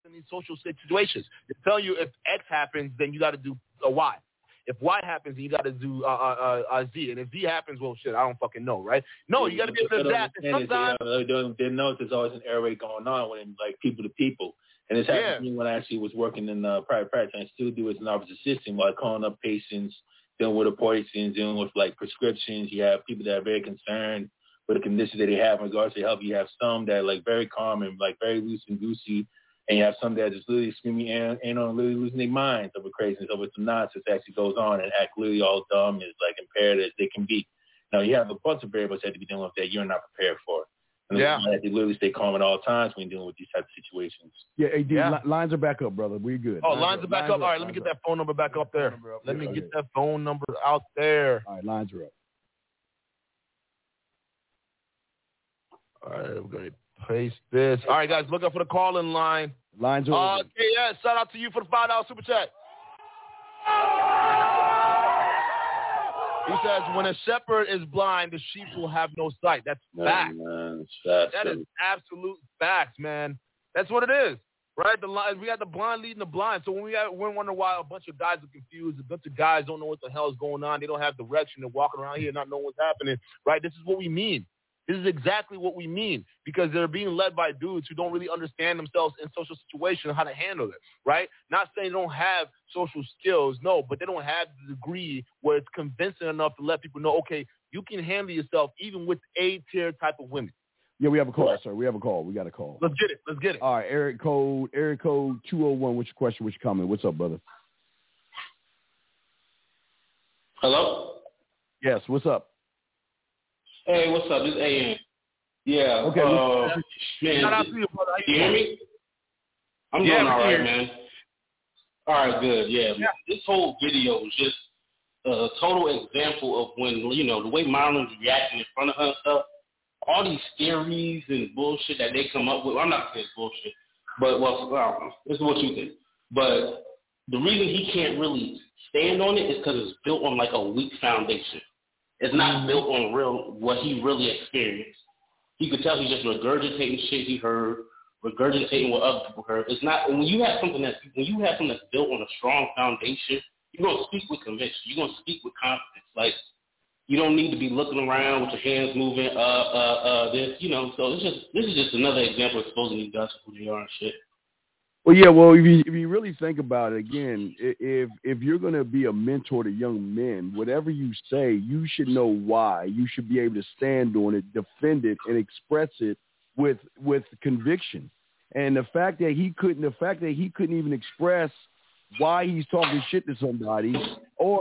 in these social situations. They tell you if X happens, then you got to do a Y. If Y happens, then you got to do Z. And if Z happens, well, shit, I don't fucking know, right? No, you got to be able to adapt. And sometimes they know there's always an air raid going on when like people to people. And it's happened to me when I actually was working in private practice. And I still do as an office assistant while calling up patients, dealing with poisons, dealing with like prescriptions. You have people that are very concerned with the condition that they have in regards to health. You have some that are like very calm and like very loose and goosey. And you have some that are just literally screaming and on literally losing their minds over craziness, over some nonsense that actually goes on and act literally all dumb as like impaired as they can be. Now you have a bunch of variables that have to be dealing with that you're not prepared for. And yeah. They literally stay calm at all times when you're dealing with these types of situations. Yeah, AD, lines are back up, brother. We're good. Oh, lines are back up. All right, let me get that phone number back up there. Let me get that phone number out there. All right, lines are up. All right, we're going to paste this. All right, guys, look up for the call-in line. Lines are open. Yeah, shout out to you for the $5 super chat. He says, when a shepherd is blind, the sheep will have no sight. That's fact. That is absolute facts, man. That's what it is, right? We got the blind leading the blind. So when we're wondering why a bunch of guys are confused, a bunch of guys don't know what the hell is going on, they don't have direction, they're walking around here not knowing what's happening, right? This is what we mean. This is exactly what we mean because they're being led by dudes who don't really understand themselves in social situations, how to handle it, right? Not saying they don't have social skills, no, but they don't have the degree where it's convincing enough to let people know, okay, you can handle yourself even with A-tier type of women. Yeah, we have a call, sir. We have a call. We got a call. Let's get it. All right, Eric code 201. What's your question? What's your comment? What's up, brother? Hello? Yes, what's up? Hey, what's up? This is AM. Yeah. Okay. Man, shout out to you, brother. You hear me? I'm doing all right, man. All right, good. Yeah. This whole video was just a total example of when, the way Marlon's reacting in front of her and stuff, all these theories and bullshit that they come up with. I'm not saying it's bullshit, but, this is what you think. But the reason he can't really stand on it is because it's built on, like, a weak foundation. It's not built on what he really experienced. You could tell he's just regurgitating shit he heard, regurgitating what other people heard. It's not when you have something that's built on a strong foundation, you're gonna speak with conviction. You're gonna speak with confidence. Like you don't need to be looking around with your hands moving, So this is just another example of exposing these guys for who they are and shit. Well, yeah. Well, if you really think about it, again, if you're going to be a mentor to young men, whatever you say, you should know why. You should be able to stand on it, defend it, and express it with conviction. And the fact that he couldn't even express why he's talking shit to somebody, or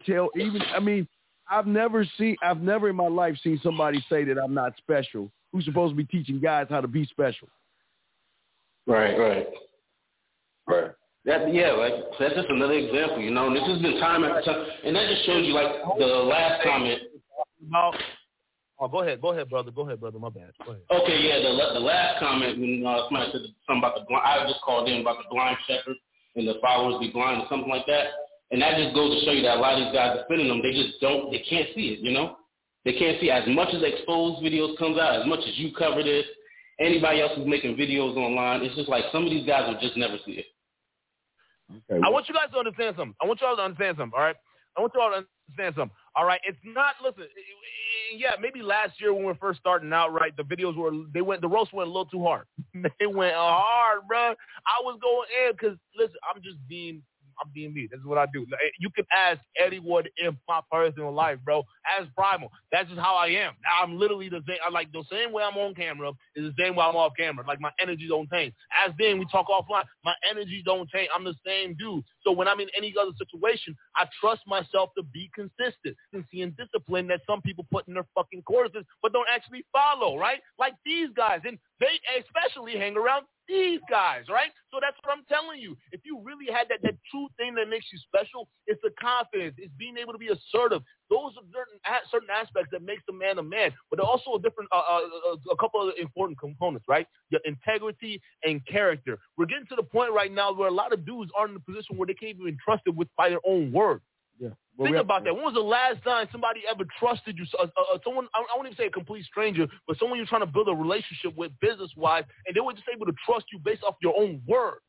I've never in my life seen somebody say that I'm not special. Who's supposed to be teaching guys how to be special? Right. That's just another example, and this has been time after time, and that just shows you, like, the last comment. Oh, go ahead, brother. My bad. Go ahead. Okay, yeah, the last comment when somebody said something about the blind, I just called in about the blind shepherd and the followers be blind or something like that, and that just goes to show you that a lot of these guys defending them, they can't see it, They can't see as much as exposed videos comes out, as much as you cover this, anybody else who's making videos online, it's just like some of these guys will just never see it. Okay. I want you guys to understand something. All right? All right? It's not, listen, yeah, maybe last year when we were first starting out, right, the roast went a little too hard. They went hard, bro. I was going in because, listen, I'm being me. This is what I do. You can ask anyone in my personal life, bro. Ask Primal. That's just how I am. I'm literally the same. Like the same way I'm on camera is the same way I'm off camera. Like my energy don't change. As then we talk offline, my energy don't change. I'm the same dude. So when I'm in any other situation, I trust myself to be consistent and discipline that some people put in their fucking courses but don't actually follow, right? Like these guys, and they especially hang around these guys, right? So that's what I'm telling you. If you really had that true thing that makes you special, it's the confidence. It's being able to be assertive. Those are certain aspects that makes a man, but also a couple of important components, right? Your integrity and character. We're getting to the point right now where a lot of dudes aren't in a position where they can't even be trusted by their own word. Yeah. Think about that. When was the last time somebody ever trusted you? Someone, I won't even say a complete stranger, but someone you're trying to build a relationship with business-wise, and they were just able to trust you based off your own word.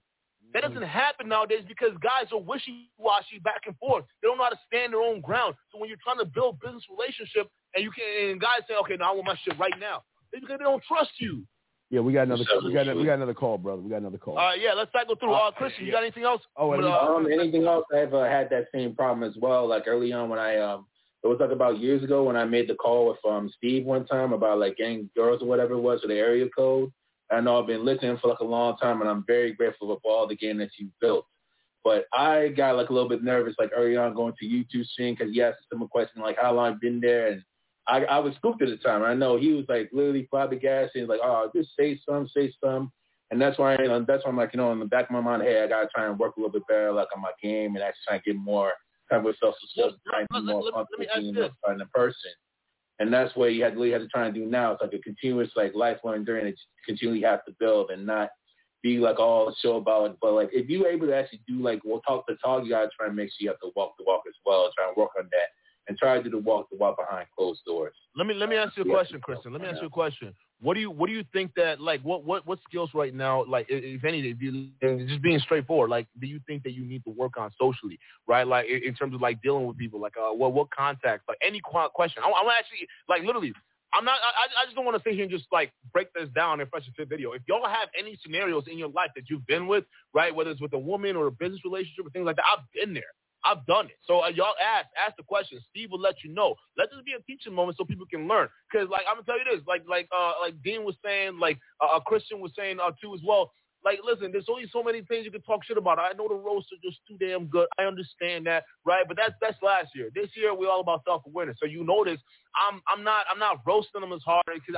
That doesn't happen nowadays because guys are wishy-washy back and forth. They don't know how to stand their own ground. So when you're trying to build business relationship and guys say, okay, now I want my shit right now, it's because they don't trust you. Yeah, we got another call, brother. We got another call. Yeah, let's cycle through. Christian, you got anything else? Anything else? I've had that same problem as well. Like early on when it was like about years ago when I made the call with Steve one time about like getting girls or whatever it was for the area code. I know I've been listening for like a long time, and I'm very grateful for all the game that you built. But I got like a little bit nervous like early on going to YouTube stream because he asked a question like how long I've been there, and I was spooked at the time. I know he was like literally flabbergasted, like, oh, just say some. And that's why I'm like, in the back of my mind, hey, I got to try and work a little bit better like on my game and actually try and get more kind of self-success, trying to be more comfortable being in person. And that's what you really have to try and do now. It's like a continuous like lifelong journey that you continually have to build and not be like all show about it. But like if you're able to actually do like talk the talk, you got to try and make sure you have to walk the walk as well. Try and work on that. And try to do the walk behind closed doors. Let me ask you a question, Kristen. Let me ask you a question. What do you think that like what skills right now, like if any, just being straightforward, like do you think that you need to work on socially, right? Like in terms of like dealing with people, like what contacts, like any question. I'm actually like literally. I just don't want to sit here and just like break this down in Fresh and Fit video. If y'all have any scenarios in your life that you've been with, right, whether it's with a woman or a business relationship or things like that, I've been there. I've done it. So y'all ask the question. Steve will let you know. Let this be a teaching moment so people can learn. Because, like, I'm going to tell you this. Like Dean was saying, like Christian was saying too as well. Like, listen, there's only so many things you can talk shit about. I know the roasts are just too damn good. I understand that, right? But that's last year. This year, we're all about self-awareness. So you notice I'm not roasting them as hard because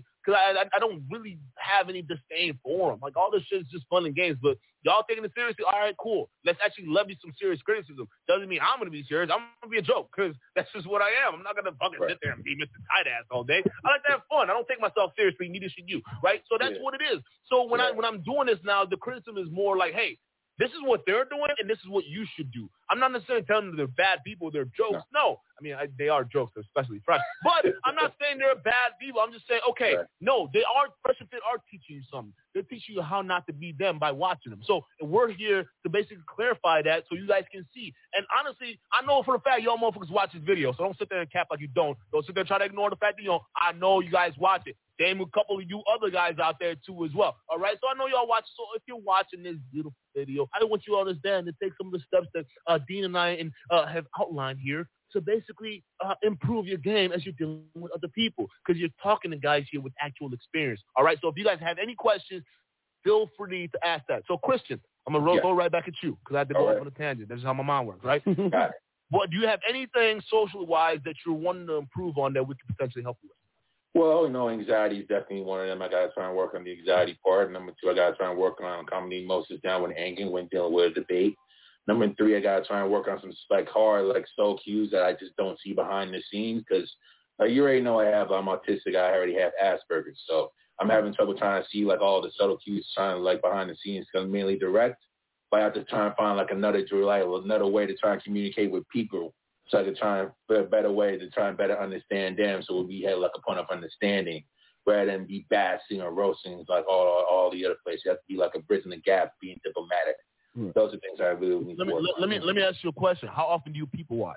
I don't really have any disdain for them. Like, all this shit is just fun and games. But y'all taking it seriously, all right, cool. Let's actually levy some serious criticism. Doesn't mean I'm going to be serious. I'm going to be a joke because that's just what I am. I'm not going to fucking sit there and be Mr. Tight Ass all day. I like to have fun. I don't take myself seriously. Neither should you, right? So that's what it is. So when I'm doing this now, the criticism is more like, hey, this is what they're doing, and this is what you should do. I'm not necessarily telling them they're bad people, they're jokes. No. I mean, they are jokes, especially Fresh. But I'm not saying they're bad people. I'm just saying, okay, no, they are, Fresh and Fit are teaching you something. They're teaching you how not to be them by watching them. So we're here to basically clarify that so you guys can see. And honestly, I know for a fact y'all motherfuckers watch this video, so don't sit there and cap like you don't. Don't sit there and try to ignore the fact that, I know you guys watch it. Same with a couple of you other guys out there, too, as well. All right? So I know y'all watch. So if you're watching this beautiful video, I want you all to understand to take some of the steps that Dean and I have outlined here to basically improve your game as you're dealing with other people because you're talking to guys here with actual experience. All right? So if you guys have any questions, feel free to ask that. So, Christian, I'm going to go right back at you because I had to go off on a tangent. That's just how my mind works, right? Got it. What, do you have anything social-wise that you're wanting to improve on that we could potentially help you with? Well, anxiety is definitely one of them. I got to try and work on the anxiety part. Number 2, I got to try and work on calming emotions down when angry, when dealing with a debate. Number 3, I got to try and work on some hard subtle cues that I just don't see behind the scenes because you already know I'm autistic. I already have Asperger's, so I'm having trouble trying to see all the subtle cues trying behind the scenes because I'm mainly direct. But I have to try and find another way to try and communicate with people. So I could try and find a better way to try and better understand them so we had a point of understanding rather than be bashing or roasting like all the other places. You have to be like a bridge in the gap, being diplomatic. Those are things I really need to work on. Let me ask you a question. How often do you people watch?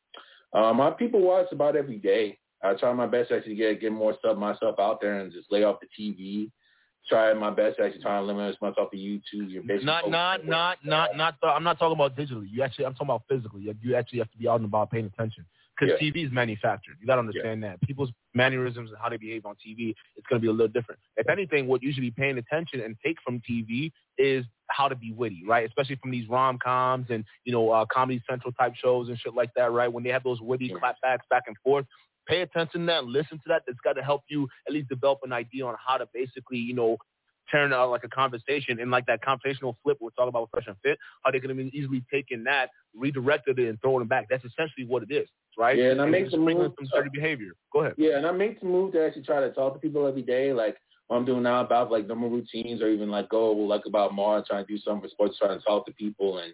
My people watch about every day. I try my best to actually get more stuff myself out there and just lay off the TV. Try my best to actually try and limit as much off the YouTube. I'm not talking about digitally. I'm talking about physically. You actually have to be out and about paying attention because TV is manufactured. You got to understand that. People's mannerisms and how they behave on TV, it's going to be a little different. If anything, what you should be paying attention and take from TV is how to be witty, right? Especially from these rom-coms and, Comedy Central type shows and shit like that, right? When they have those witty clapbacks back and forth, pay attention to that, listen to that. It's got to help you at least develop an idea on how to basically, turn out like a conversation and like that conversational flip we're talking about with Fresh and Fit, how they can have easily taken that, redirected it, and thrown it back. That's essentially what it is, right? Yeah, and I make some moves. Some dirty behavior. Go ahead. Yeah, and I make some moves to actually try to talk to people every day, like what I'm doing now about normal routines or even go about more, trying to do something for sports, trying to talk to people and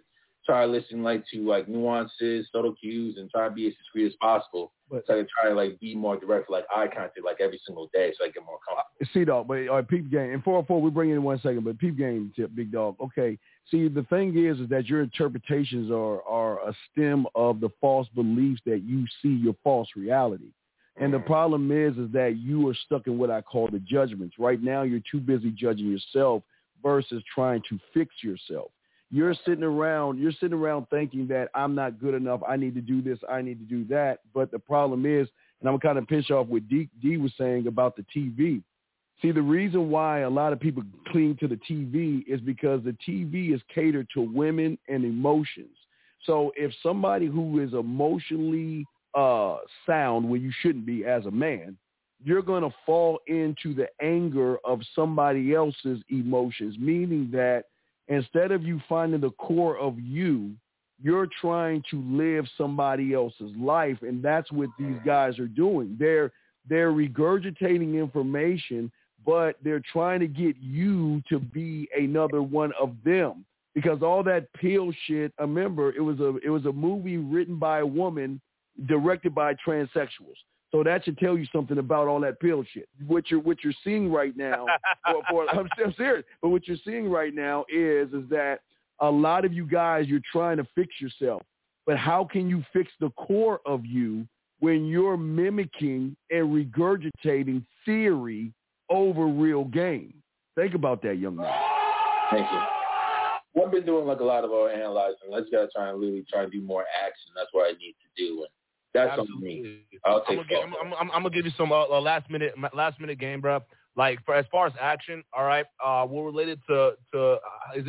try to listen to nuances, subtle cues, and try to be as discreet as possible. So I can try to be more direct, eye contact, every single day, so I get more comfortable. See, dog, but peep game. And 404, we bring in 1 second, but peep game tip, big dog. Okay. See, the thing is that your interpretations are a stem of the false beliefs that you see your false reality. And the problem is that you are stuck in what I call the judgments. Right now, you're too busy judging yourself versus trying to fix yourself. You're sitting around thinking that I'm not good enough. I need to do this. I need to do that. But the problem is, and I'm kind of pissed off what D was saying about the TV. See, the reason why a lot of people cling to the TV is because the TV is catered to women and emotions. So if somebody who is emotionally sound when you shouldn't be as a man, you're going to fall into the anger of somebody else's emotions, meaning that instead of you finding the core of you, you're trying to live somebody else's life, and that's what these guys are doing. They're regurgitating information, but they're trying to get you to be another one of them. Because all that pill shit, I remember it was a movie written by a woman, directed by transsexuals. So that should tell you something about all that pill shit. What you're seeing right now, I'm serious. But what you're seeing right now is that a lot of you guys, you're trying to fix yourself. But how can you fix the core of you when you're mimicking and regurgitating theory over real game? Think about that, young man. Thank you. I've been doing a lot of analyzing. I just got to try and do more action. That's what I need to do. And that's on me. I'm gonna give you some last minute game, bro. As far as action, all right. We're related to who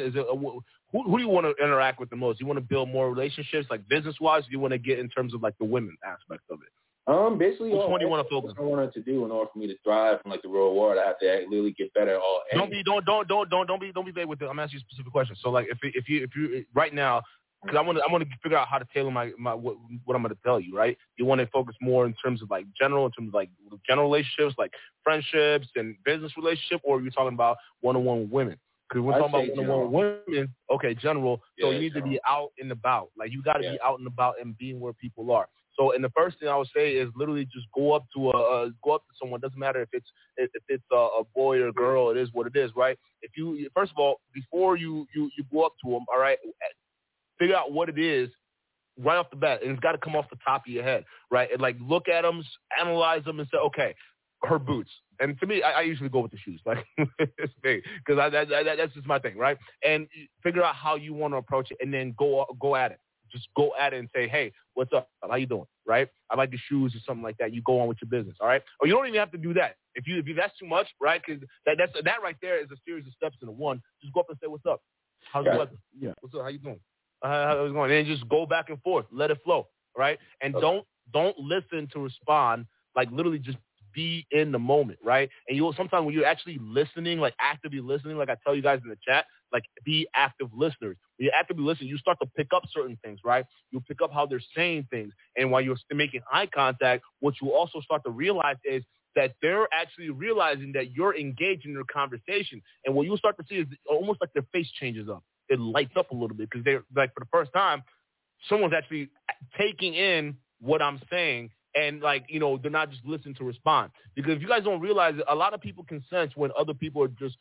do you want to interact with the most? You want to build more relationships, business wise? Or you want to get in terms of the women aspect of it? Basically, which one do you want to focus on? I wanted to do in order for me to thrive from the real world, I have to literally get better at all. Don't be vague with it. I'm asking you a specific question. So if you right now. Because I want to figure out how to tailor my what I'm going to tell you, right? You want to focus more in terms of general general relationships, friendships and business relationship, or are you talking about one-on-one with women? Because we're talking about one-on-one with women, okay, general. So you need to be out and about. You got to be out and about and being where people are. So, and the first thing I would say is literally just go up to someone. Doesn't matter if it's a boy or a girl. It is what it is, right? If you first of all, before you go up to them, all right. Figure out what it is right off the bat, and it's got to come off the top of your head, right? And look at them, analyze them, and say, okay, her boots. And to me, I usually go with the shoes, it's big because that's just my thing, right? And figure out how you want to approach it, and then go at it. Just go at it and say, hey, what's up? How you doing? Right? I like the shoes or something like that. You go on with your business, all right? Or you don't even have to do that. If that's too much, right? Because that right there is a series of steps into one. Just go up and say, what's up? How's the weather? Yeah. What's up? How you doing? How's it going? And just go back and forth. Let it flow, right? And don't listen to respond. Literally just be in the moment, right? And you'll sometimes when you're actually listening, actively listening, I tell you guys in the chat, be active listeners. When you actively listen, you start to pick up certain things, right? You'll pick up how they're saying things. And while you're making eye contact, what you also start to realize is that they're actually realizing that you're engaged in their conversation. And what you'll start to see is almost their face changes up. It lights up a little bit because they're for the first time, someone's actually taking in what I'm saying. And they're not just listening to respond. Because if you guys don't realize it, a lot of people can sense when other people are just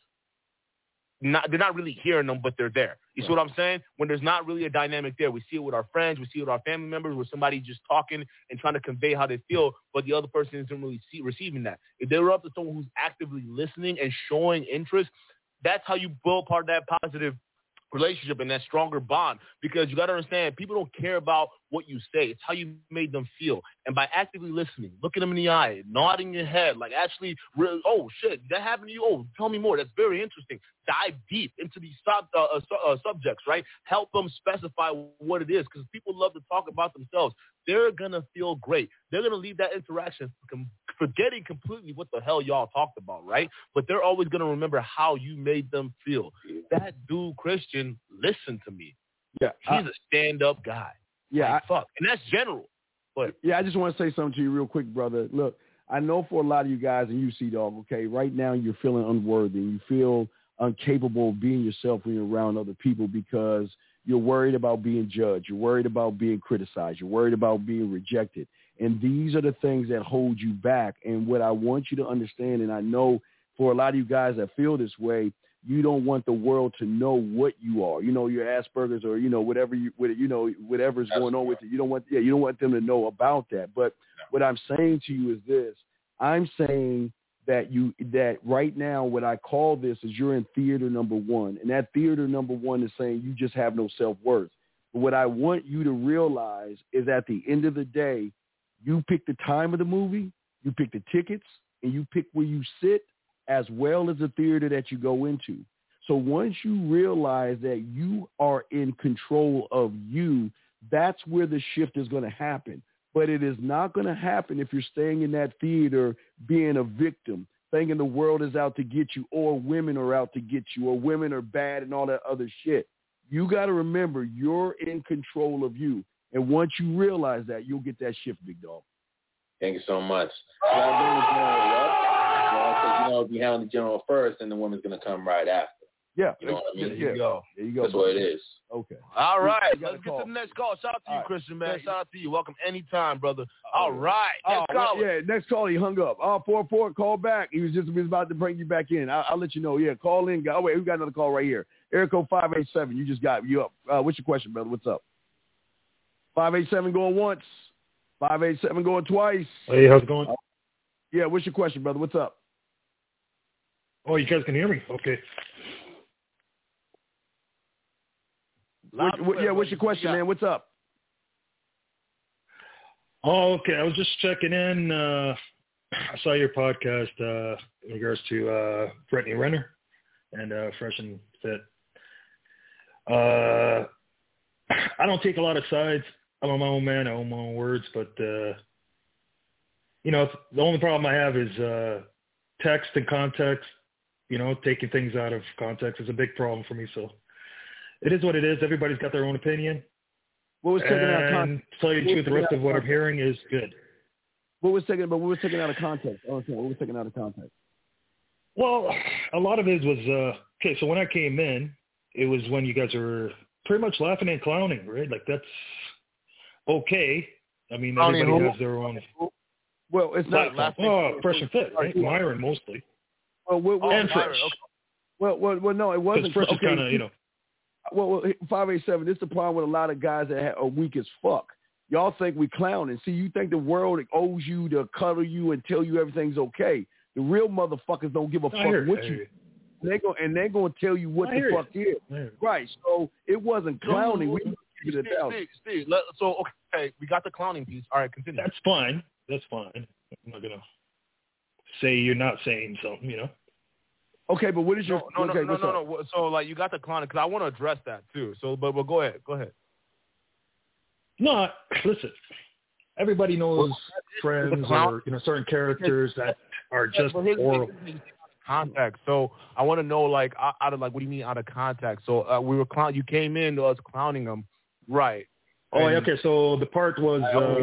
they're not really hearing them, but they're there. You see what I'm saying? When there's not really a dynamic there, we see it with our friends, we see it with our family members, where somebody just talking and trying to convey how they feel, but the other person isn't really receiving that. If they were up to someone who's actively listening and showing interest, that's how you build part of that positive relationship and that stronger bond. Because you got to understand, people don't care about what you say. It's how you made them feel. And by actively listening, looking them in the eye, nodding your head, actually, oh, shit, that happened to you? Oh, tell me more. That's very interesting. Dive deep into these subjects, right? Help them specify what it is, because people love to talk about themselves. They're going to feel great. They're going to leave that interaction forgetting completely what the hell y'all talked about, right? But they're always going to remember how you made them feel. That dude, Christian, listen to me. Yeah, he's a stand-up guy. Yeah. Fuck. And that's general. But yeah, I just want to say something to you real quick, brother. Look, I know for a lot of you guys, and you, C-Dog, okay, right now you're feeling unworthy. You feel incapable of being yourself when you're around other people because you're worried about being judged. You're worried about being criticized. You're worried about being rejected. And these are the things that hold you back. And what I want you to understand, and I know for a lot of you guys that feel this way, you don't want the world to know what you are. You know, your Asperger's or, you know, whatever's going on with it. You don't want them to know about that. But what I'm saying to you is this. I'm saying that right now what I call this is you're in theater number one. And that theater number one is saying you just have no self-worth. But what I want you to realize is at the end of the day, you pick the time of the movie, you pick the tickets, and you pick where you sit, as well as the theater that you go into. So once you realize that you are in control of you, that's where the shift is going to happen. But it is not going to happen if you're staying in that theater being a victim, thinking the world is out to get you, or women are out to get you, or women are bad and all that other shit. You got to remember you're in control of you. And once you realize that, you'll get that shift, big dog. Thank you so much. Because, we handle the general first, and the woman's going to come right after. Yeah. You know what I mean? There you go. That's what it is. Okay. All right. Let's get to the next call. Shout out to you, Christian, man. Shout out to you. Welcome anytime, brother. All right. Next call. Yeah, next call. He hung up. 44, call back. He was about to bring you back in. I'll let you know. Yeah, call in. Oh, wait, we got another call right here. Area code 587. You just got you up. What's your question, brother? What's up? 587 going once. 587 going twice. Hey, how's it going? Yeah, what's your question, brother? What's up? Oh, you guys can hear me? Okay. What's your question, man? What's up? Oh, okay. I was just checking in. I saw your podcast in regards to Brittany Renner and Fresh and Fit. I don't take a lot of sides. I'm my own man. I own my own words. But, the only problem I have is text and context. Taking things out of context is a big problem for me. So it is what it is. Everybody's got their own opinion. What was taken out of context? And to tell you the truth, the rest of what I'm hearing is good. What was taken out of context? What was taken out of context? Well, a lot of it was, okay, so when I came in, it was when you guys were pretty much laughing and clowning, right? Like, that's okay. I mean, everybody has their own. Well, it's not. Fresh and Fit, right? Myron mostly. And Fresh. Okay. Well, no, it wasn't. Fresh is kind of, Well, 587, this is the problem with a lot of guys that are weak as fuck. Y'all think we clowning. See, you think the world owes you to cuddle you and tell you everything's okay. The real motherfuckers don't give a fuck what you. They're going to tell you what the fuck is. Right. So it wasn't clowning. Steve, so, okay, we got the clowning piece. All right, continue. That's fine. I'm not going to say you're not saying something, Okay, but what is your... No. So, like, you got the clowning, because I want to address that, too. So, but go ahead. No, listen. Everybody knows friends or, certain characters that are just horrible. Context. So, I want to know, like, out of, like, what do you mean out of context? So, we were clowning. You came in to us clowning them. Right. Oh, and, okay. So, the part was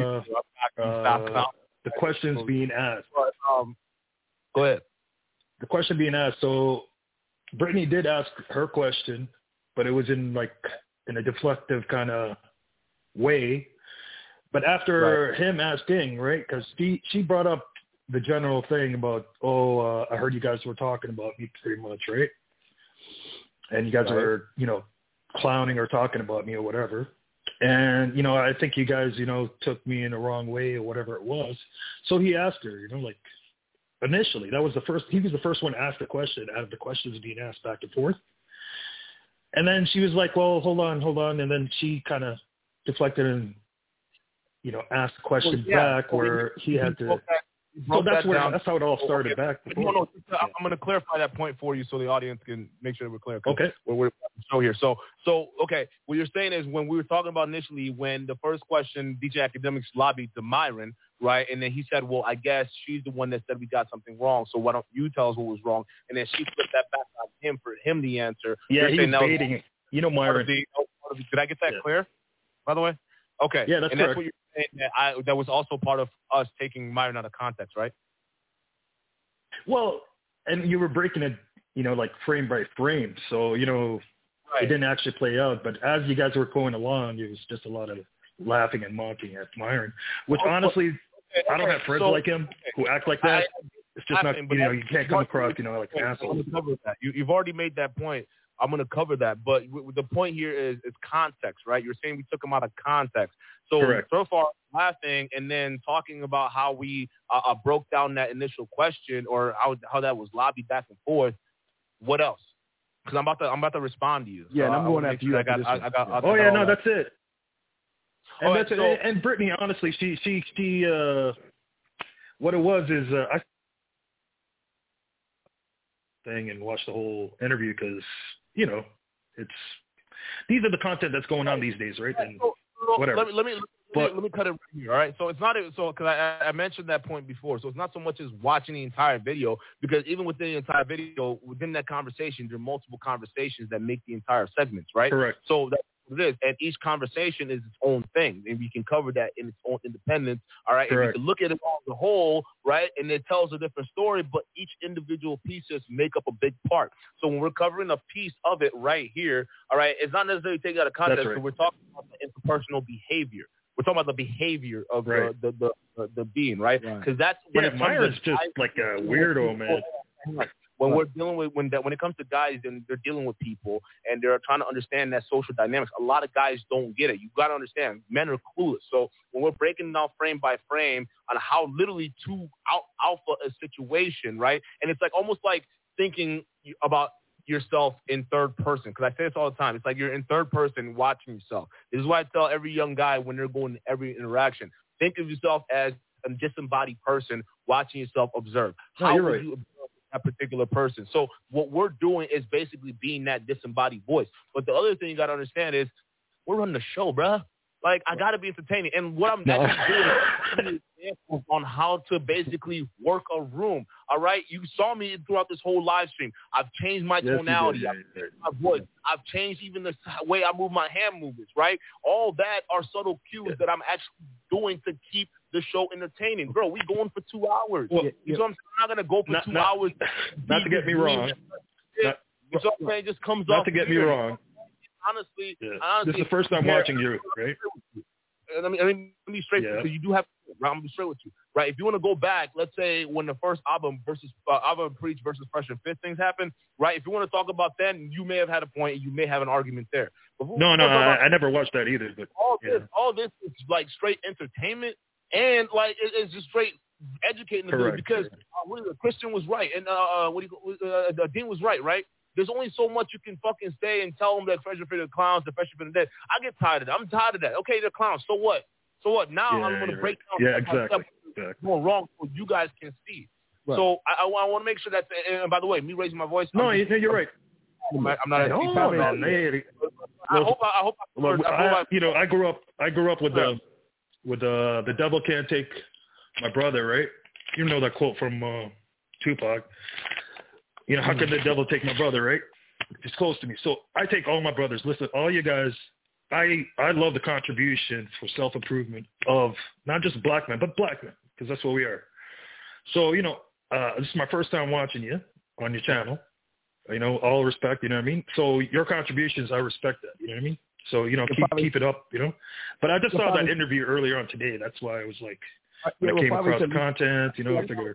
the questions being asked. Go ahead. The question being asked, so Brittany did ask her question, but it was in a deflective kind of way. But after him asking, right, because she brought up the general thing about, I heard you guys were talking about me pretty much, right? And you guys were, clowning or talking about me or whatever. And, I think you guys, took me in the wrong way or whatever it was. So he asked her, initially, he was the first one to ask the question out of the questions being asked back and forth. And then she was like, well, hold on. And then she kind of deflected and, asked the question back where he had to. So that's how it all started back before. No, I'm going to clarify that point for you so the audience can make sure that we're clear. Okay. We're show here. So, okay, what you're saying is when we were talking about initially when the first question DJ Academics lobbied to Myron, right? And then he said, well, I guess she's the one that said we got something wrong, so why don't you tell us what was wrong? And then she flipped that back on him for him the answer. Yeah, he was baiting it. Myron. Did I get that clear, by the way? Okay. Yeah, that's correct. That's what you're saying, that was also part of us taking Myron out of context, right? Well, and you were breaking it, like frame by frame. So, it didn't actually play out. But as you guys were going along, it was just a lot of laughing and mocking at Myron, which honestly, I don't have friends like him who act like that. It's just not, you can't come across, like an asshole. I'm going to cover that. You've already made that point. I'm going to cover that. But the point here is context, right? You're saying we took them out of context. So far, laughing and then talking about how we broke down that initial question or how that was lobbied back and forth. What else? Because I'm about to respond to you. Yeah, and I'm going after you. That's it. And and Brittany, honestly, she what it was is I thing and watched the whole interview because it's these are the content that's going on these days, right? And whatever. Let me cut it right here. All right, so it's not so because I mentioned that point before. So it's not so much as watching the entire video, because even within the entire video, within that conversation, there are multiple conversations that make the entire segments, right? Correct. So that's what it is, and each conversation is its own thing, and we can cover that in its own independence. All right, correct. And we can look at it as a whole, right? And it tells a different story, but each individual pieces make up a big part. So when we're covering a piece of it right here, all right, it's not necessarily taken out of context. Right. So we're talking about the interpersonal behavior. We're talking about the behavior of the being, right? Because that's when it Myron's just like a weirdo, man. When we're dealing with when it comes to guys, and they're dealing with people and they're trying to understand that social dynamics. A lot of guys don't get it. You got to understand, men are clueless. So when we're breaking down frame by frame on how literally to alpha a situation, right? And it's like almost like thinking about yourself in third person, because I say this all the time. It's like you're in third person watching yourself. This is why I tell every young guy when they're going to every interaction, think of yourself as a disembodied person watching yourself observe. How would you observe that particular person? So what we're doing is basically being that disembodied voice. But the other thing you got to understand is we're running the show, bruh. Like, I got to be entertaining. And what I'm actually doing is examples on how to basically work a room. All right? You saw me throughout this whole live stream. I've changed my tonality. I've changed my voice. I've changed even the way I move my hand movements, right? All that are subtle cues that I'm actually doing to keep the show entertaining. Bro, we going for 2 hours. Well, you know what I'm saying? I'm not going to go for 2 hours. Not to get me wrong. You know what I'm saying? It just comes off. Not to get me wrong. Honestly, this is the first time watching you, right? Let me be straight with you. You do have to, right? I'm gonna be straight with you, right? If you want to go back, let's say when the first album Preach versus Fresh and Fit things happened, right? If you want to talk about that, you may have had a point, and you may have an argument there. But I never watched that either. But all this is like straight entertainment, and like it's just straight educating the dude, because Christian was right, and Dean was right? There's only so much you can fucking say and tell them that Fresh and Fit are clowns, the Fresh and Fit are dead. I get tired of that. I'm tired of that. Okay, they're clowns. So what? Now I'm going to break down exactly. going wrong so you guys can see. Right. So I want to make sure that, and by the way, me raising my voice. No, you're right. I'm not. I grew up with the devil can't take my brother, right? You know that quote from Tupac. How can the devil take my brother, right? It's close to me. So I take all my brothers. Listen, all you guys, I love the contribution for self-improvement of not just black men, but black men, because that's what we are. So, this is my first time watching you on your channel. All respect, you know what I mean? So your contributions, I respect that, you know what I mean? So, keep it up, But I just saw that interview earlier on today. That's why I was like, when I came across the content, I figured.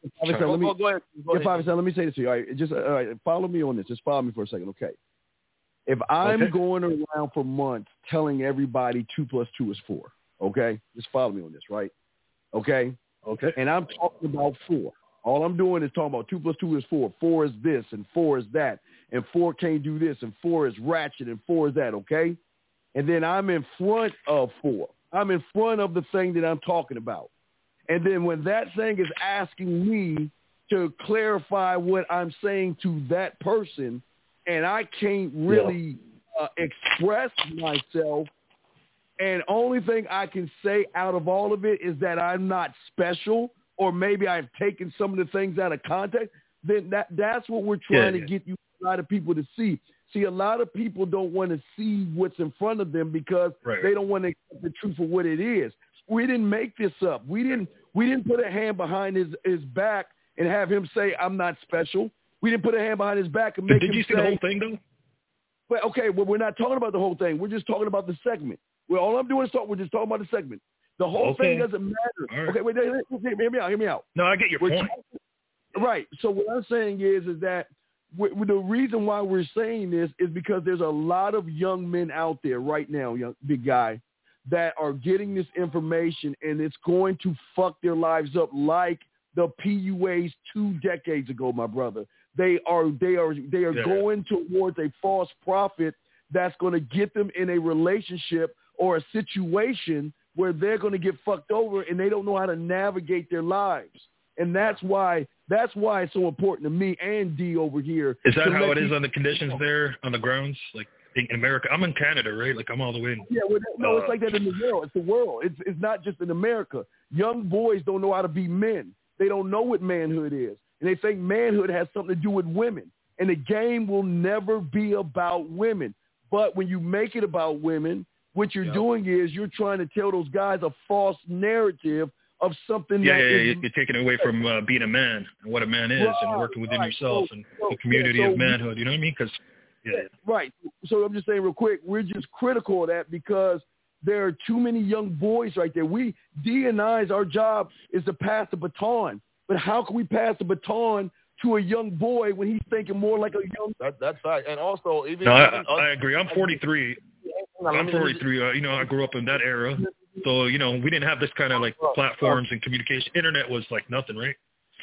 Let me say this to you. All right, just follow me on this. Just follow me for a second, okay? If I'm going around for months telling everybody 2 + 2 is 4, okay? Just follow me on this, right? Okay? Okay. And I'm talking about 4. All I'm doing is talking about 2 + 2 is 4. 4 is this, and 4 is that, and 4 can't do this, and 4 is ratchet, and 4 is that, okay? And then I'm in front of 4. I'm in front of the thing that I'm talking about. And then when that thing is asking me to clarify what I'm saying to that person, and I can't really express myself, and only thing I can say out of all of it is that I'm not special, or maybe I've taken some of the things out of context, then that's what we're trying to get a lot of people to see. See, a lot of people don't want to see what's in front of them because they don't want to accept the truth of what it is. We didn't make this up. We didn't put a hand behind his back and have him say, I'm not special. We didn't put a hand behind his back and make him say. Did you see the whole thing, though? But okay, well, we're not talking about the whole thing. We're just talking about the segment. Well, all I'm doing is we're just talking about the segment. The whole thing doesn't matter. Right. Okay, wait, hear me out. No, I get your point. Right. So what I'm saying is that the reason why we're saying this is because there's a lot of young men out there right now, young big guy, that are getting this information, and it's going to fuck their lives up like the PUAs 2 decades ago, my brother. They are going towards a false prophet that's going to get them in a relationship or a situation where they're going to get fucked over and they don't know how to navigate their lives. And that's why it's so important to me and D over here. Is that how it is on the conditions there on the grounds? Like in America, I'm in Canada, right? Like I'm all the way in. Yeah, well, no, it's like that in the world. It's the world. It's not just in America. Young boys don't know how to be men. They don't know what manhood is. And they think manhood has something to do with women. And the game will never be about women. But when you make it about women, what you're doing is you're trying to tell those guys a false narrative of something you're taking away from being a man and what a man is and working within yourself and the community of manhood. You know what I mean? Because Right. So I'm just saying real quick, we're just critical of that because there are too many young boys right there. D and I's, our job is to pass the baton. But how can we pass the baton to a young boy when he's thinking more like a young? That's right. And also, I agree. I'm 43. I'm 43. I grew up in that era. So, we didn't have this kind of like platforms and communication. Internet was like nothing, right?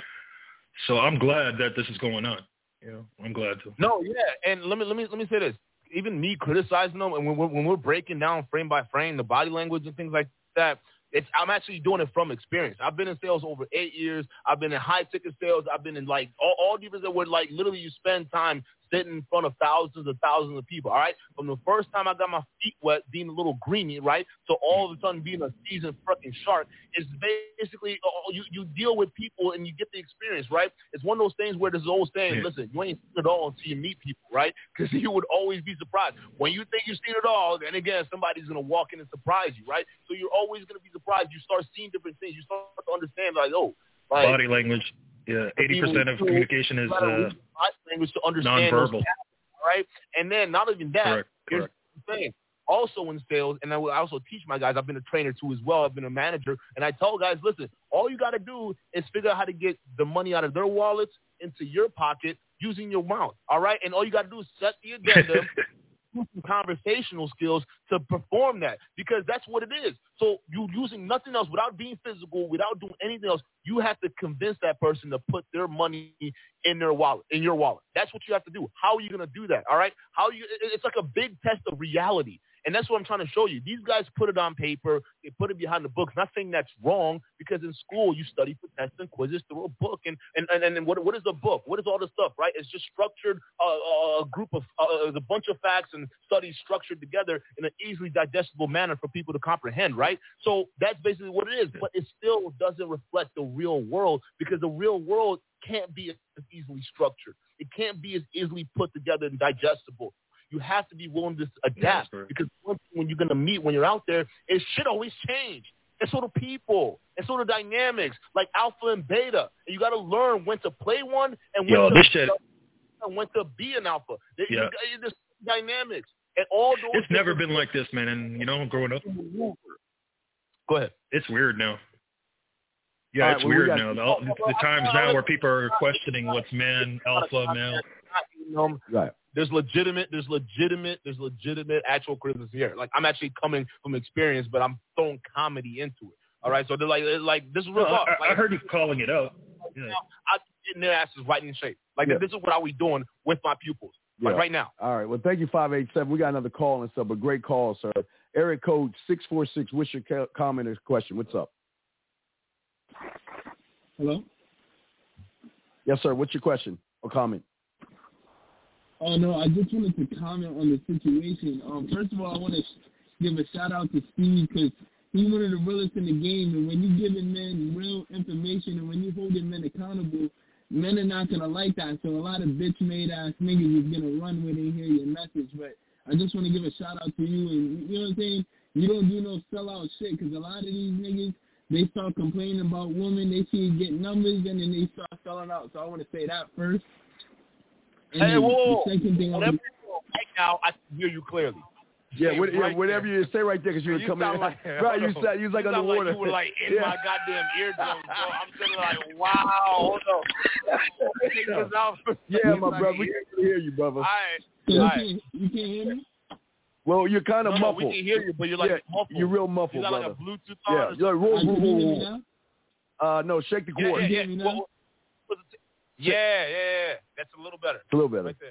So I'm glad that this is going on. I'm glad to. No, yeah. And let me say this. Even me criticizing them, and when we're breaking down frame by frame the body language and things like that, I'm actually doing it from experience. I've been in sales over 8 years. I've been in high ticket sales. I've been in like all different that where like literally you spend time sitting in front of thousands of people. All right. From the first time I got my feet wet, being a little greeny, right? So all of a sudden being a seasoned fucking shark is basically you deal with people and you get the experience, right? It's one of those things where there's an old saying, listen, you ain't seen it all until you meet people, right? Because you would always be surprised. When you think you've seen it all, then again, somebody's going to walk in and surprise you, right? So you're always going to be surprised. You start seeing different things. You start to understand like, body language. Yeah, 80% of communication is language to understand nonverbal, right? And then not even that. Here's the thing. Also in sales, and I also teach my guys. I've been a trainer too as well. I've been a manager, and I tell guys, listen, all you got to do is figure out how to get the money out of their wallets into your pocket using your mouth. All right, and all you got to do is set the agenda. Some conversational skills to perform that because that's what it is. So you using nothing else without being physical, without doing anything else, you have to convince that person to put their money in their wallet, in your wallet. That's what you have to do. How are you going to do that? All right. It's like a big test of reality. And that's what I'm trying to show you. These guys put it on paper. They put it behind the books. Not saying that's wrong because in school you study for tests and quizzes through a book. And what is a book? What is all this stuff, right? It's just structured, a group of a bunch of facts and studies structured together in an easily digestible manner for people to comprehend, right? So that's basically what it is. But it still doesn't reflect the real world because the real world can't be as easily structured. It can't be as easily put together and digestible. You have to be willing to adapt because when you're going to meet, when you're out there, it should always change. And so do people. And so do dynamics like alpha and beta. And you got to learn when to play one and when to be an alpha. There's dynamics. And all those it's never been like this, man. And, growing up. Go ahead. It's weird now. Yeah, it's weird now. The times now where people are questioning what's man, alpha, male. Right. There's legitimate actual criticism here. Like I'm actually coming from experience, but I'm throwing comedy into it. All right, so they're like this is real talk. I heard you calling it out. Yeah. I'm getting their asses right in shape. Like this is what I was doing with my pupils. Like right now. All right. Well, thank you, 587. We got another call and stuff, but great call, sir. Area code 646. What's your comment or question? What's up? Hello. Yes, sir. What's your question or comment? Oh, no, I just wanted to comment on the situation. First of all, I want to give a shout-out to Steve because he's one of the realest in the game. And when you're giving men real information and when you're holding men accountable, men are not going to like that. So a lot of bitch-made-ass niggas is going to run with it and hear your message. But I just want to give a shout-out to you. And you know what I'm saying? You don't do no sellout shit because a lot of these niggas, they start complaining about women. They see you get numbers and then they start selling out. So I want to say that first. And hey, whoa! The second thing Right now, I can hear you clearly. Yeah, whatever you say right there, because you were coming in. Like, right, you was like underwater. Like you were like in my goddamn eardrums, bro. I'm sitting like, wow, hold on. Yeah, my brother, we can hear you, brother. All right. You can't hear me? Well, you're kind of muffled. No, we can hear you, but you're like muffled. You're real muffled, you got brother. Like a Bluetooth on. Yeah, roll. No, shake the cord. Yeah. That's a little better. It's a little better. Right there.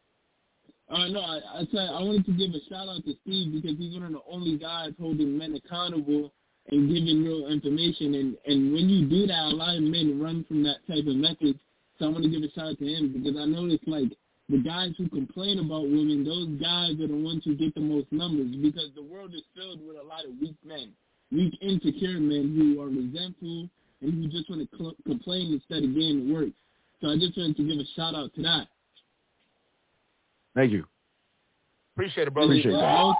No, I wanted to give a shout out to Steve because he's one of the only guys holding men accountable and giving real information. And when you do that, a lot of men run from that type of message. So I want to give a shout out to him because I noticed like the guys who complain about women, those guys are the ones who get the most numbers because the world is filled with a lot of weak men, weak, insecure men who are resentful and who just want to complain instead of getting to work. So I just wanted to give a shout out to that. Thank you. Appreciate it, brother. Appreciate it.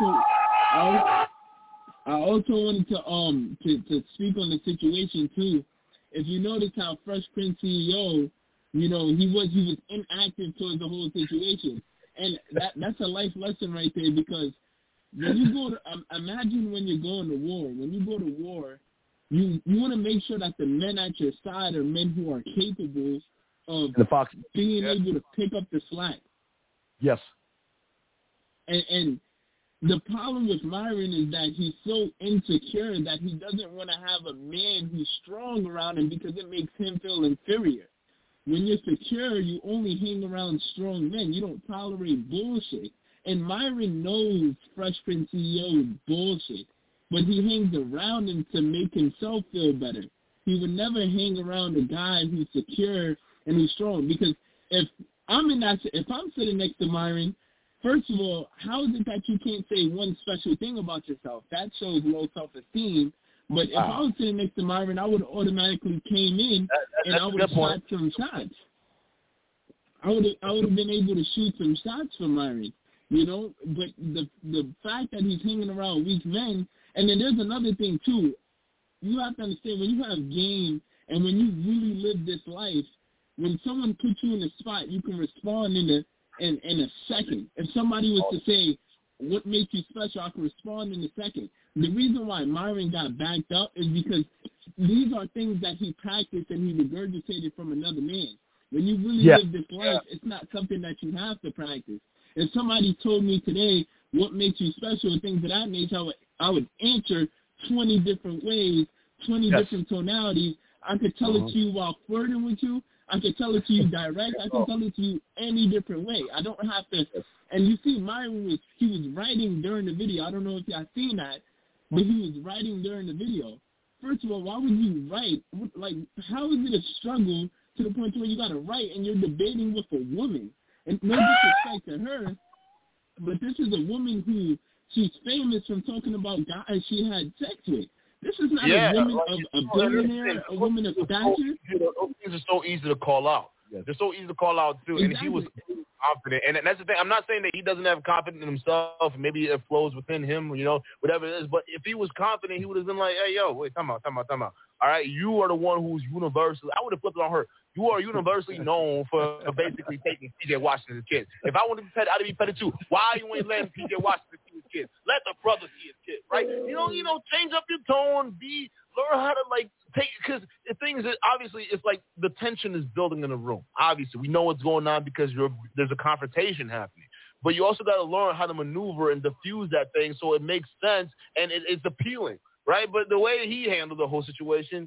I also wanted to speak on the situation too. If you notice how Fresh Prince CEO, he was inactive towards the whole situation, and that's a life lesson right there because when you go to imagine when you're going to war. When you go to war, you want to make sure that the men at your side are men who are capable of being able to pick up the slack. Yes. And the problem with Myron is that he's so insecure that he doesn't want to have a man who's strong around him because it makes him feel inferior. When you're secure, you only hang around strong men. You don't tolerate bullshit. And Myron knows Fresh Prince CEO is bullshit, but he hangs around him to make himself feel better. He would never hang around a guy who's secure and who's strong because if I'm sitting next to Myron, first of all, how is it that you can't say one special thing about yourself? That shows low self-esteem. But if I was sitting next to Myron, I would have automatically came in and I would have shot some shots. I would have been able to shoot some shots for Myron, But the fact that he's hanging around weak men, and then there's another thing too. You have to understand when you have game and when you really live this life, when someone puts you in a spot, you can respond in a second. If somebody was to say, what makes you special, I can respond in a second. The reason why Myron got backed up is because these are things that he practiced and he regurgitated from another man. When you really live this life, it's not something that you have to practice. If somebody told me today what makes you special, things of that nature, I would answer 20 different ways, 20 different tonalities. I could tell it to you while flirting with you. I can tell it to you direct. I can tell it to you any different way. I don't have to. And you see, Myron was writing during the video. I don't know if y'all seen that, but he was writing during the video. First of all, why would you write? Like, how is it a struggle to the point where you got to write and you're debating with a woman? And no disrespect to her, but this is a woman who she's famous from talking about guys she had sex with. This is not a woman of a billionaire, a woman of stature. Those things are so easy to call out. They're so easy to call out, too. Exactly. And he was confident. And that's the thing. I'm not saying that he doesn't have confidence in himself. Maybe it flows within him, whatever it is. But if he was confident, he would have been like, hey, yo, wait, time out. All right, you are the one who's universally – I would have flipped it on her. You are universally known for basically taking P.J. Washington's kids. If I wanted to be petted, I'd be petted too. Why you ain't letting P.J. Washington see his kids? Let the brother see his kids, right? Change up your tone. Learn how to take, because the thing is that obviously it's like the tension is building in the room. Obviously, we know what's going on because there's a confrontation happening. But you also got to learn how to maneuver and diffuse that thing so it makes sense and it's appealing, right? But the way he handled the whole situation,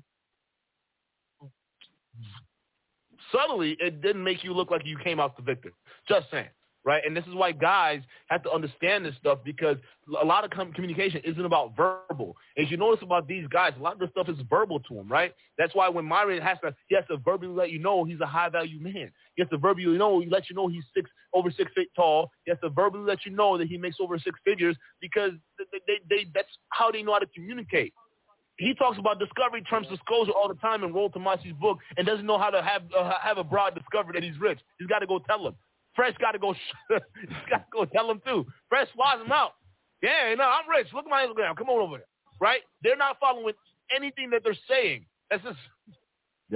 subtly, it didn't make you look like you came out the victor. Just saying, right? And this is why guys have to understand this stuff because a lot of communication isn't about verbal. As you notice about these guys, a lot of this stuff is verbal to them, right? That's why when Myron he has to verbally let you know he's a high-value man. He has to verbally let you know he's over 6 feet tall. He has to verbally let you know that he makes over 6 figures because that's how they know how to communicate. He talks about discovery terms disclosure all the time in Roll Tomasi's book and doesn't know how to have a broad discovery that he's rich. He's got to go tell him. Fresh got to go tell him too. Fresh flies him out. Yeah, I'm rich. Look at my Instagram. Come on over there. Right? They're not following anything that they're saying. That's just.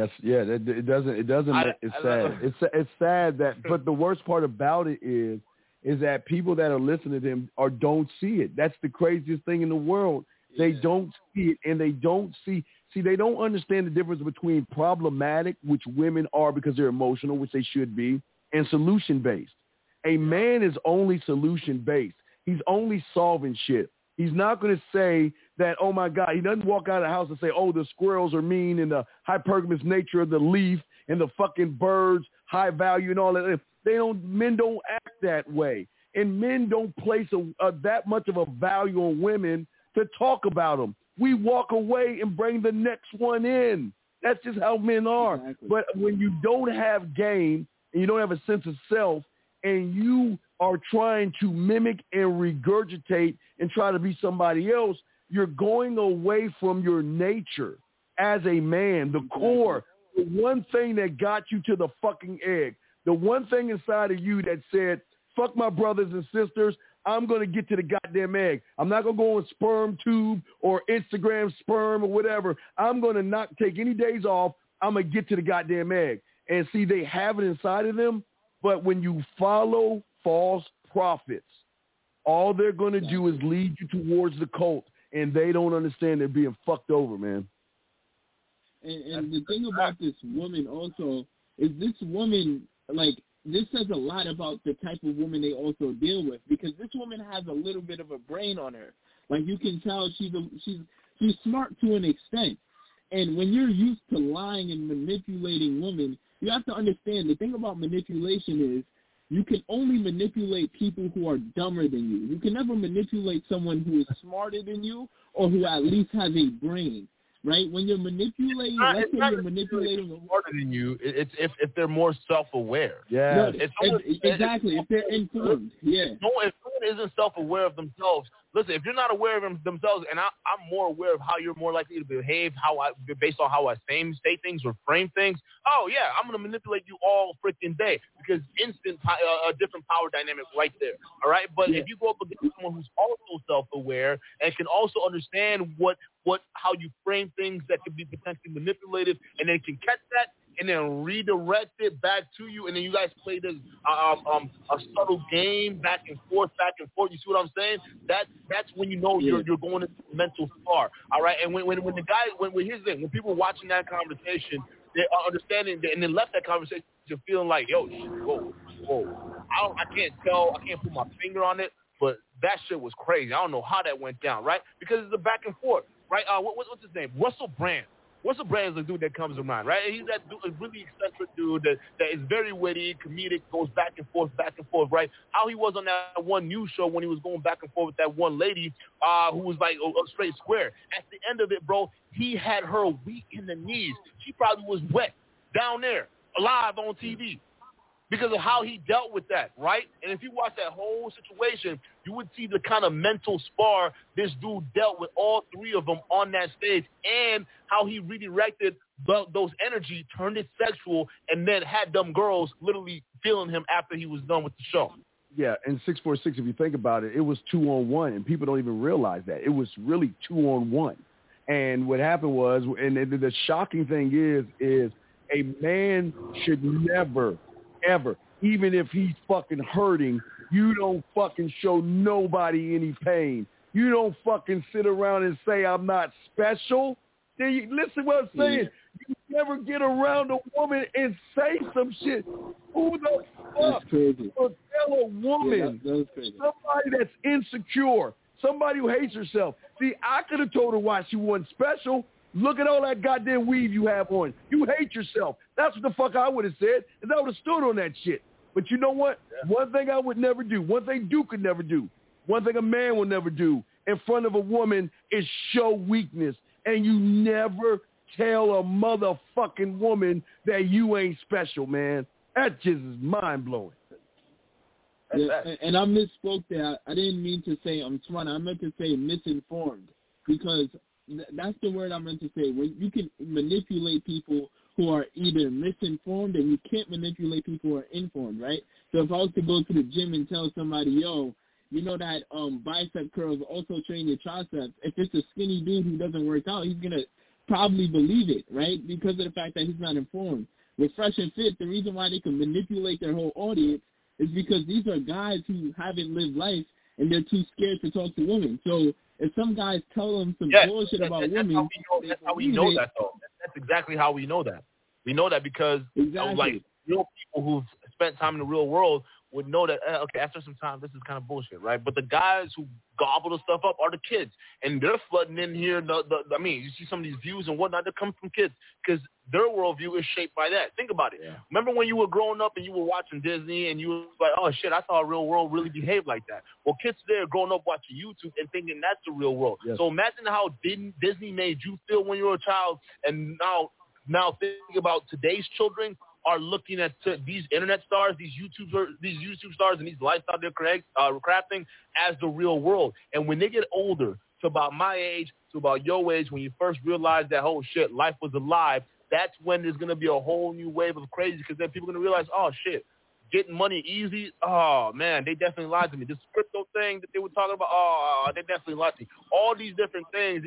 It doesn't. It's sad. It's sad that. But the worst part about it is is that people that are listening to them don't see it. That's the craziest thing in the world. Yeah. They don't see it, and they don't see they don't understand the difference between problematic, which women are because they're emotional, which they should be, and solution-based. A man is only solution-based. He's only solving shit. He's not going to say that, oh, my God. He doesn't walk out of the house and say, oh, the squirrels are mean and the hypergamous nature of the leaf and the fucking birds, high value and all that. Men don't act that way. And men don't place that much of a value on women to talk about them. We walk away and bring the next one in. That's just how men are. Exactly. But when you don't have game and you don't have a sense of self and you are trying to mimic and regurgitate and try to be somebody else, you're going away from your nature as a man, the core, the one thing that got you to the fucking egg, the one thing inside of you that said, fuck my brothers and sisters, I'm going to get to the goddamn egg. I'm not going to go on Sperm Tube or Instagram Sperm or whatever. I'm going to not take any days off. I'm going to get to the goddamn egg. And see, they have it inside of them, but when you follow false prophets, all they're going to do is lead you towards the cult, and they don't understand they're being fucked over, man. And the thing about this woman also is this woman, like, this says a lot about the type of woman they also deal with, because this woman has a little bit of a brain on her. Like, you can tell she's smart to an extent. And when you're used to lying and manipulating women, you have to understand the thing about manipulation is you can only manipulate people who are dumber than you. You can never manipulate someone who is smarter than you or who at least has a brain. Right? When you're manipulating, let's say you're manipulating smarter than you. It's if they're more self-aware. Yeah, exactly. If they're informed, yeah. No, if someone isn't self-aware of themselves, listen. If you're not aware of themselves, and I'm more aware of how you're more likely to behave, based on how I say things or frame things. Oh yeah, I'm gonna manipulate you all freaking day because a different power dynamic right there. All right, but if you go up against someone who's also self-aware and can also understand how you frame things that could be potentially manipulated, and then can catch that and then redirect it back to you, and then you guys play this a subtle game back and forth. You see what I'm saying? That's when you know you're going into mental spar. All right, and when here's the thing, when people are watching that conversation, they're understanding and then left that conversation feeling like, yo, whoa, I can't put my finger on it, but that shit was crazy. I don't know how that went down, right? Because it's a back and forth, right? What's his name? Russell Brand. Russell Brand is the dude that comes to mind, right? He's that dude, a really eccentric dude that is very witty, comedic, goes back and forth, right? How he was on that one news show when he was going back and forth with that one lady who was like a straight square. At the end of it, bro, he had her weak in the knees. She probably was wet down there, live on TV, because of how he dealt with that, right? And if you watch that whole situation, you would see the kind of mental spar this dude dealt with all three of them on that stage, and how he redirected those energy, turned it sexual, and then had them girls literally feeling him after he was done with the show. Yeah, and 646, if you think about it, it was 2-on-1, and people don't even realize that. It was really 2-on-1. And what happened was, and the shocking thing is a man should never, ever, even if he's fucking hurting, you don't fucking show nobody any pain. You don't fucking sit around and say, I'm not special. Listen what I'm saying. You never get around a woman and say some shit. Who the fuck will tell a woman, somebody that's insecure, somebody who hates herself? See, I could have told her why she wasn't special. Look at all that goddamn weave you have on. You hate yourself. That's what the fuck I would have said, and I would have stood on that shit. But you know what? Yeah. One thing I would never do, one thing Duke could never do, one thing a man will never do in front of a woman is show weakness. And you never tell a motherfucking woman that you ain't special, man. That just is mind-blowing. Yeah, and I misspoke there. I didn't mean to say I'm smart. I meant to say misinformed, because that's the word I meant to say. When you can manipulate people who are either misinformed, and you can't manipulate people who are informed, right? So if I was to go to the gym and tell somebody, yo, you know that bicep curls also train your triceps, if it's a skinny dude who doesn't work out, he's going to probably believe it, right? Because of the fact that he's not informed. With Fresh and Fit, the reason why they can manipulate their whole audience is because these are guys who haven't lived life and they're too scared to talk to women. So if some guys tell them some bullshit about women, that's how we know that, though. That's exactly how we know that. We know that because like real people who've spent time in the real world would know that, okay, after some time, this is kind of bullshit, right? But the guys who gobble the stuff up are the kids, and they're flooding in here. I mean, you see some of these views and whatnot that come from kids because their worldview is shaped by that. Think about it. Yeah. Remember when you were growing up and you were watching Disney and you were like, oh, shit, I saw a real world really behave like that. Well, kids today are growing up watching YouTube and thinking that's the real world. Yes. So imagine how Disney made you feel when you were a child, and now think about today's children are looking at these internet stars, these YouTube stars, and these lifestyle they're crafting as the real world. And when they get older, to about my age, to about your age, when you first realize that, oh, shit, life was alive, that's when there's going to be a whole new wave of crazy, because then people are going to realize, oh, shit, getting money easy, oh, man, they definitely lied to me. This crypto thing that they were talking about, oh, they definitely lied to me. All these different things,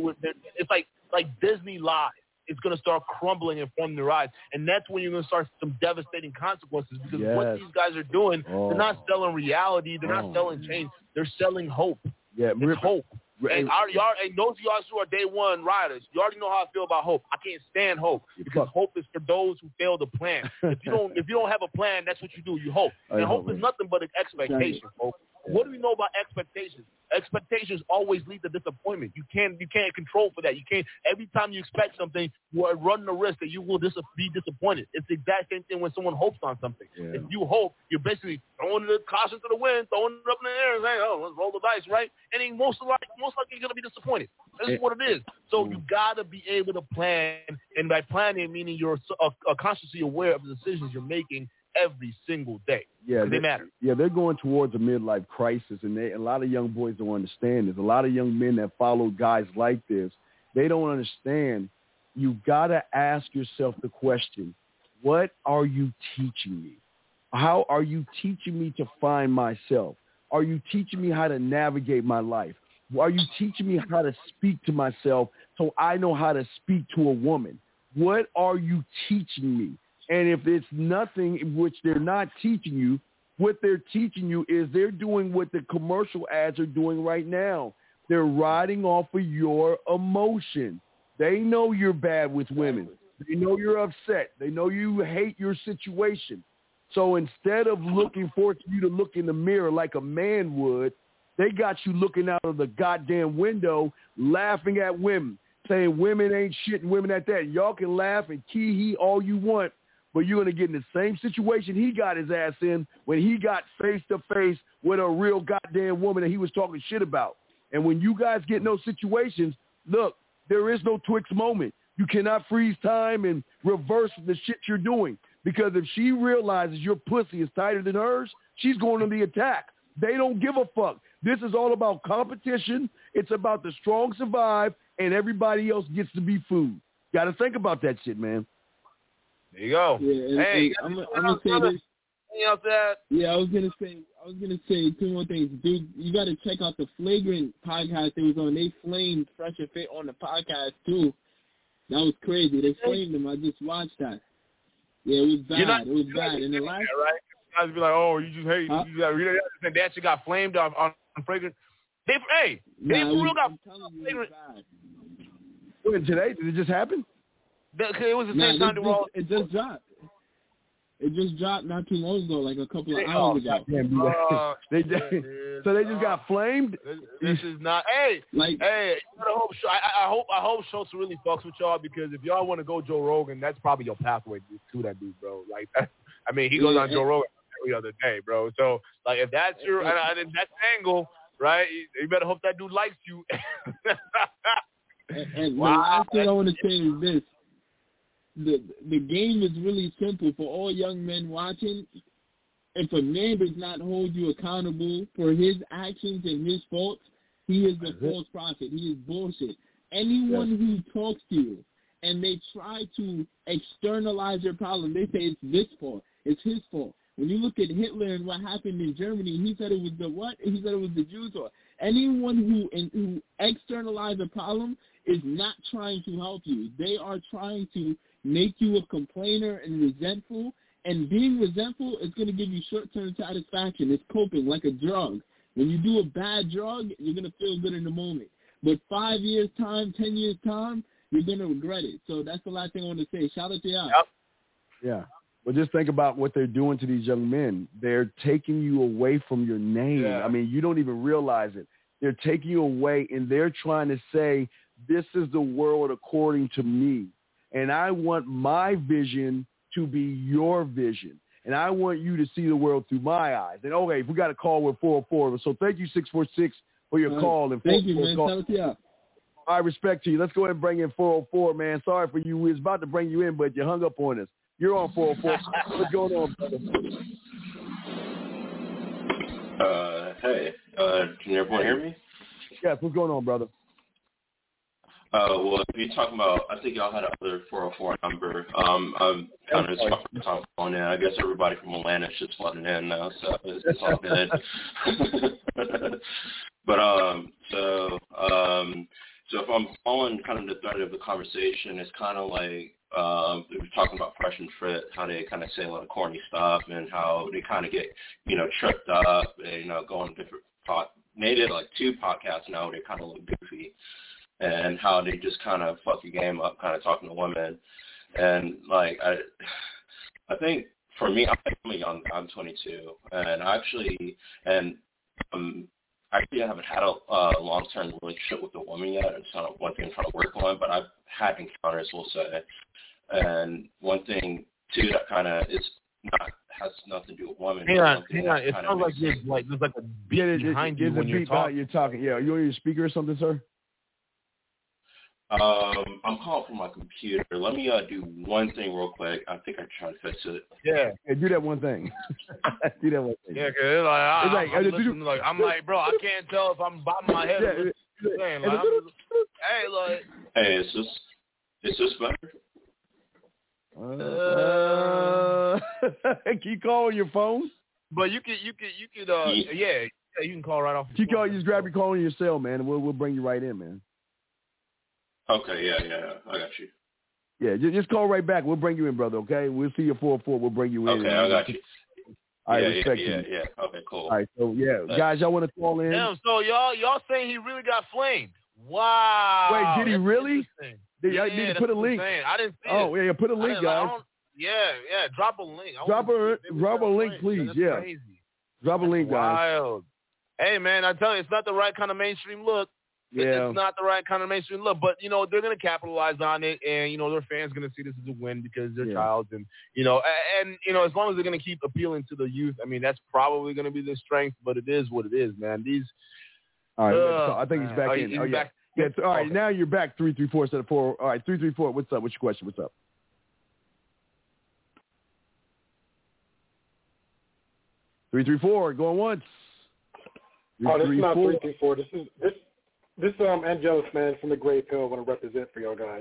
it's like Disney lies. It's going to start crumbling in front of their eyes. And that's when you're going to start some devastating consequences, because what these guys are doing, they're not selling reality. They're not selling change. They're selling hope. Yeah, it's hope. And those of y'all who are day one riders, you already know how I feel about hope. I can't stand hope, because hope is for those who fail to plan. If you don't have a plan, that's what you do. You hope. And hope is nothing but an expectation, folks. What do we know about expectations? Expectations always lead to disappointment. You can't control for that. You can't. Every time you expect something, you are running the risk that you will be disappointed. It's the exact same thing when someone hopes on something. Yeah. If you hope, you're basically throwing the caution to the wind, throwing it up in the air, and saying, "Oh, let's roll the dice," right? And then most likely you're going to be disappointed. This is what it is. So you got to be able to plan, and by planning, meaning you're consciously aware of the decisions you're making every single day. Yeah, they matter. Yeah, they're going towards a midlife crisis, and a lot of young boys don't understand this. A lot of young men that follow guys like this, they don't understand. You got to ask yourself the question, what are you teaching me? How are you teaching me to find myself? Are you teaching me how to navigate my life? Are you teaching me how to speak to myself so I know how to speak to a woman? What are you teaching me? And if it's nothing in which they're not teaching you, what they're teaching you is they're doing what the commercial ads are doing right now. They're riding off of your emotion. They know you're bad with women. They know you're upset. They know you hate your situation. So instead of looking forward to you to look in the mirror like a man would, they got you looking out of the goddamn window, laughing at women, saying women ain't shit and women at that. Y'all can laugh and key all you want, but you're going to get in the same situation he got his ass in when he got face-to-face with a real goddamn woman that he was talking shit about. And when you guys get in those situations, look, there is no Twix moment. You cannot freeze time and reverse the shit you're doing, because if she realizes your pussy is tighter than hers, she's going on the attack. They don't give a fuck. This is all about competition. It's about the strong survive and everybody else gets to be food. Got to think about that shit, man. There you go. Yeah, hey, I'm gonna say this. Yeah, I was gonna say two more things, dude. You got to check out the Flagrant podcast they was on. They flamed Fresh and Fit on the podcast too. That was crazy. They flamed him. I just watched that. Yeah, it was bad. It was bad. And the last, right? Guys be like, oh, you just hate. Huh? They actually got flamed on Flagrant. They for real got Flagrant. When today? Did it just happen? It was the same time it just dropped. It just dropped not too long ago, like a couple of hours ago. So they just got flamed. This is not. Hey, I hope Schultz really fucks with y'all, because if y'all want to go Joe Rogan, that's probably your pathway to that dude, bro. Like, I mean, he goes on Joe Rogan every other day, bro. So, like, if that's your and that's the angle, right? You better hope that dude likes you. And the last thing I want to say is this. The game is really simple for all young men watching. If a man does not hold you accountable for his actions and his faults, he is a false prophet. He is bullshit. Anyone who talks to you and they try to externalize their problem, they say it's this fault, it's his fault. When you look at Hitler and what happened in Germany, he said it was the what? He said it was the Jews. Or anyone who externalizes a problem is not trying to help you. They are trying to make you a complainer and resentful And being resentful is going to give you short-term satisfaction. It's coping like a drug. When you do a bad drug, you're going to feel good in the moment. But 5 years' time, 10 years' time, you're going to regret it. So that's the last thing I want to say. Shout out to y'all. Yep. Yeah. Well, just think about what they're doing to these young men. They're taking you away from your name. Yeah. I mean, you don't even realize it. They're taking you away, and they're trying to say, this is the world according to me. And I want my vision to be your vision. And I want you to see the world through my eyes. And, okay, we got a call with 404. So thank you, 646, for your call. And thank you, man. Shout out to y'all. I respect to you. Let's go ahead and bring in 404, man. Sorry for you. We was about to bring you in, but you hung up on us. You're on 404. What's going on, brother? Hey, can everyone hear me? Yes, what's going on, brother? Well, if you're talking about, I think y'all had another 404 number. I'm kind of just phone in. I guess everybody from Atlanta is just flooding in now, so it's all good. But so if I'm following kind of the thread of the conversation, it's kind of like we were talking about Fresh and Fit, how they kind of say a lot of corny stuff and how they kind of get, tripped up and, go on different they did like 2 podcasts now. They kind of look goofy and how they just kind of fuck your game up, kind of talking to women. And like, I think for me, I'm 22 and actually I haven't had a long-term relationship with a woman yet. It's not one thing I'm trying to work on, but I've had encounters, we'll say. And one thing, too, that kind of has nothing to do with women. Hang on. It sounds like there's like a beat behind you when you're talking. Yeah, are you on your speaker or something, sir? I'm calling from my computer. Let me do one thing real quick. I think I tried to fix it. Yeah, do that one thing. Do that one thing. Yeah, cause I'm like, bro, I can't tell if I'm bobbing my head. Hey, is this better? Can you call on your phone? But you could, you can call right off. You just grab your call on your cell, man, and we'll bring you right in, man. Okay, yeah, I got you. Yeah, just call right back. We'll bring you in, brother, okay? We'll see you 404. We'll bring you in. Okay, I got you. All right, respect you. Yeah. Okay, cool. All right, so, guys, y'all want to call in? Damn, so y'all saying he really got flamed. Wow. Wait, did he really? Need to put a link. I didn't see it. Oh, yeah, put a link, guys. Drop a link. Drop a link, please, yeah. Crazy. Drop a link, guys. Wild. Hey, man, I tell you, it's not the right kind of mainstream look. Yeah. It's not the right kind of mainstream look, but, they're going to capitalize on it, and, their fans going to see this as a win because they're child, and, as long as they're going to keep appealing to the youth, I mean, that's probably going to be their strength, but it is what it is, man. All right, I think he's back in. He's back. Yeah, all right, now you're back 334 instead of 4. All right, 334, what's up? What's your question? What's up? $334, going once. Oh, this is not 334. This is Angelus, man, from the Great Pill. I want to represent for y'all guys.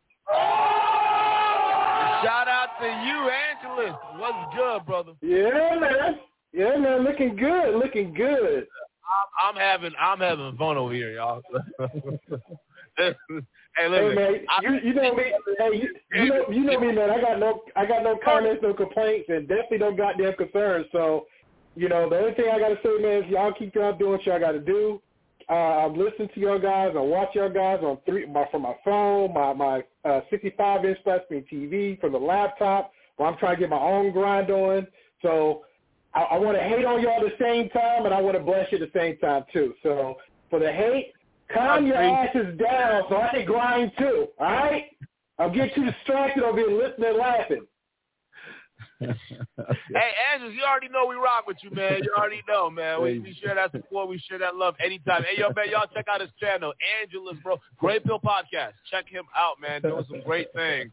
Shout out to you, Angelus. What's good, brother? Yeah, man. Looking good. I'm having fun over here, y'all. Hey, listen, man, you know me. Hey, you know me, man. I got no comments, no complaints, and definitely no goddamn concerns. So, the only thing I got to say, man, is y'all keep y'all doing what y'all got to do. I'm listening to y'all guys. I watch y'all guys from my phone, my 65-inch flat screen TV, from the laptop, where I'm trying to get my own grind on. So I want to hate on y'all at the same time, and I want to bless you at the same time, too. So for the hate, calm your asses down so I can grind, too, all right? I'll get too distracted over here listening and laughing. Hey, Andrews, you already know we rock with you, man. You already know, man. We share that support. We share that love anytime. Hey, yo, man, y'all check out his channel, Angelus, bro. Great Pill Podcast. Check him out, man. Doing some great things.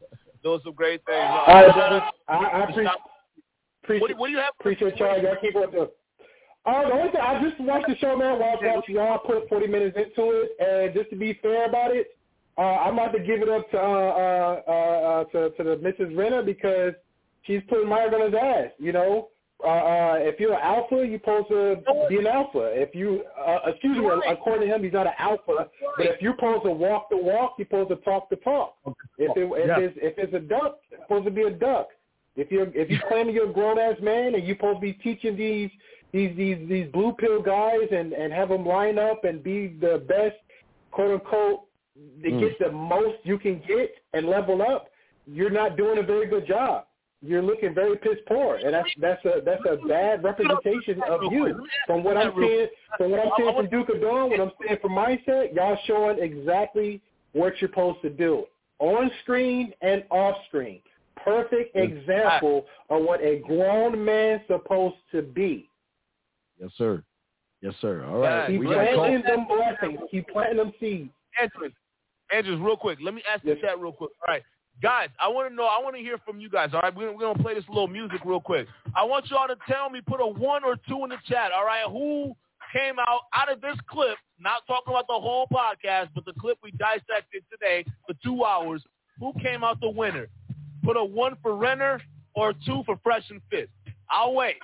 I appreciate what do you have? Appreciate y'all. Y'all keep on doing. The only thing, I just watched the show, man, while I was watching y'all. Put 40 minutes into it, and just to be fair about it, I'm about to give it up to the Mrs. Renner because she's putting Mike on his ass, If you're an alpha, you're supposed to be an alpha. If you, according to him, he's not an alpha. But if you're supposed to walk the walk, you're supposed to talk the talk. If it's a duck, it's supposed to be a duck. If you're claiming you're a grown ass man and you're supposed to be teaching these blue pill guys and have them line up and be the best, quote unquote, to get the most you can get and level up, you're not doing a very good job. You're looking very piss poor, and that's a bad representation of you. From what I'm seeing from Duke of Dawn, what I'm seeing from Mindset, y'all showing exactly what you're supposed to do on screen and off screen. Perfect example of what a grown man's supposed to be. Yes, sir. Yes, sir. All right. Keep planting them blessings. Keep planting them seeds. Andrews, real quick. Let me ask the chat real quick. All right. Guys, I want to hear from you guys, all right? We're going to play this little music real quick. I want y'all to tell me, put a 1 or 2 in the chat, all right? Who came out of this clip, not talking about the whole podcast, but the clip we dissected today for 2 hours, who came out the winner? Put a 1 for Renner or a 2 for Fresh and Fit. I'll wait.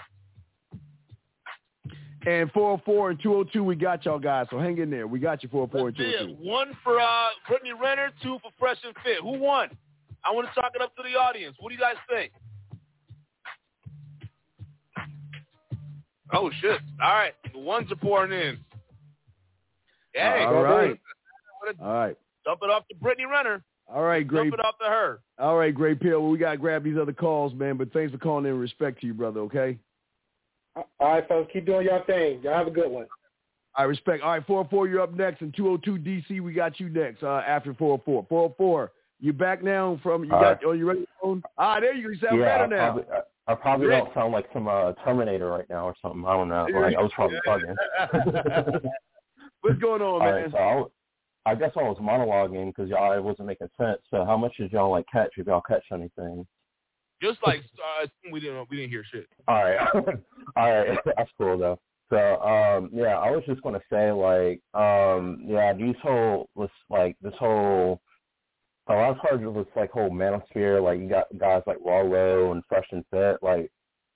And 404 and 202, we got y'all guys, so hang in there. We got you 404 and 202. 1 for Brittany Renner, 2 for Fresh and Fit. Who won? I want to chalk it up to the audience. What do you guys think? Oh, shit. All right. The ones are pouring in. Hey. All right. All right. Dump it off to Brittany Renner. All right, great. Dump it off to her. All right, great, Pill. Well, we got to grab these other calls, man, but thanks for calling in. Respect to you, brother, okay? All right, fellas. Keep doing your thing. Y'all have a good one. All right, respect. All right, 404, you're up next, and 202 DC, we got you next after 404. 404. You back now from you got? Are you ready? There you sound better now. I probably don't sound like some Terminator right now or something. I don't know. Like, I was probably bugging. What's going on, man? Right, so I guess I was monologuing because y'all it wasn't making sense. So how much did y'all like catch? If y'all catch anything? Just like we didn't hear shit. All right, all right, that's cool though. So I was just gonna say this whole a lot of parts of this like whole manosphere, like you got guys like Rollo and Fresh and Fit, like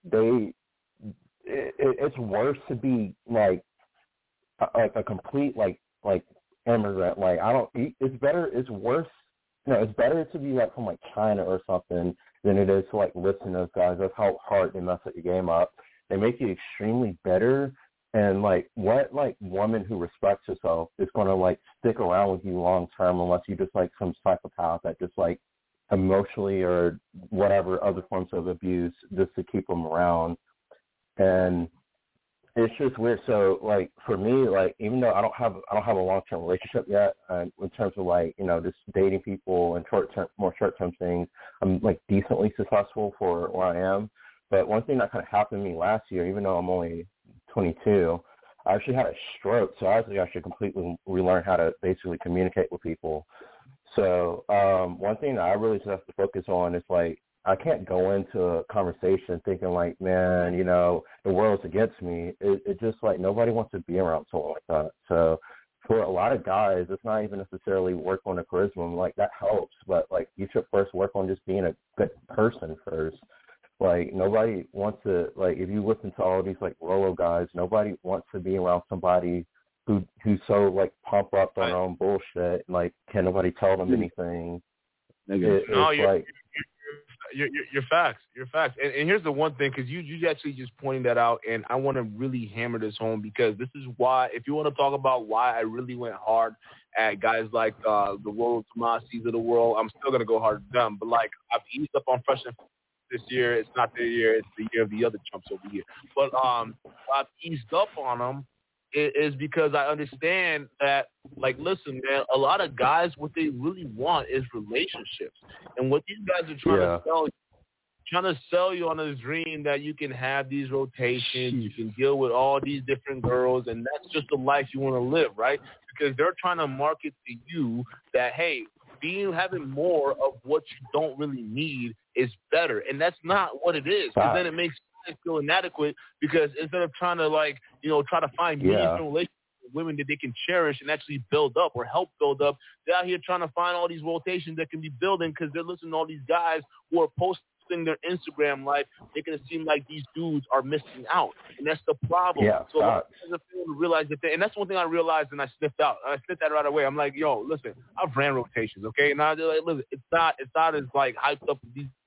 it's worse to be like a complete like immigrant. Like it's better to be like from like China or something than it is to like listen to those guys. That's how hard they mess up your game up. They make you extremely bitter. And, like, what, like, woman who respects herself is going to, like, stick around with you long term unless you just, like, some psychopath that just, like, emotionally or whatever other forms of abuse just to keep them around. And it's just weird. So, like, for me, like, even though I don't have a long-term relationship yet in terms of, like, you know, just dating people and more short-term things, I'm, like, decently successful for where I am. But one thing that kind of happened to me last year, even though I'm only 22, I actually had a stroke, so I actually completely relearn how to basically communicate with people. So one thing that I really just have to focus on is, like, I can't go into a conversation thinking, like, man, you know, the world's against me. It just, like, nobody wants to be around someone like that. So for a lot of guys, it's not even necessarily work on the charisma. Like, that helps, but, like, you should first work on just being a good person first. Like, nobody wants to, like, if you listen to all these, like, Rollo guys, nobody wants to be around somebody who's so, like, pumped up on their own bullshit. Like, can nobody tell them anything? You're facts. You're facts. And here's the one thing, because you actually just pointing that out, and I want to really hammer this home, because this is why, if you want to talk about why I really went hard at guys like the Rollo Tomasis of the world, I'm still going to go hard at them. But, like, I've eased up on Fresh and this year. It's not their year. It's the year of the other chumps over here. But I've eased up on them is because I understand that, like, listen, man, a lot of guys, what they really want is relationships. And what these guys are trying to sell you on this dream that you can have these rotations, you can deal with all these different girls, and that's just the life you want to live, right? Because they're trying to market to you that, hey, having more of what you don't really need is better, and that's not what it is. Because then it makes you feel inadequate, because instead of trying to, like, you know, try to find meaningful relationships with women that they can cherish and actually build up or help build up, they're out here trying to find all these rotations that can be building, because they're listening to all these guys who are posting their Instagram life, making it seem like these dudes are missing out, and that's the problem. So I realize that, and that's one thing I realized, and I sniffed out. I sniffed that right away. I'm like, yo, listen, I've ran rotations, okay? And I was like, listen, it's not as like hyped up as these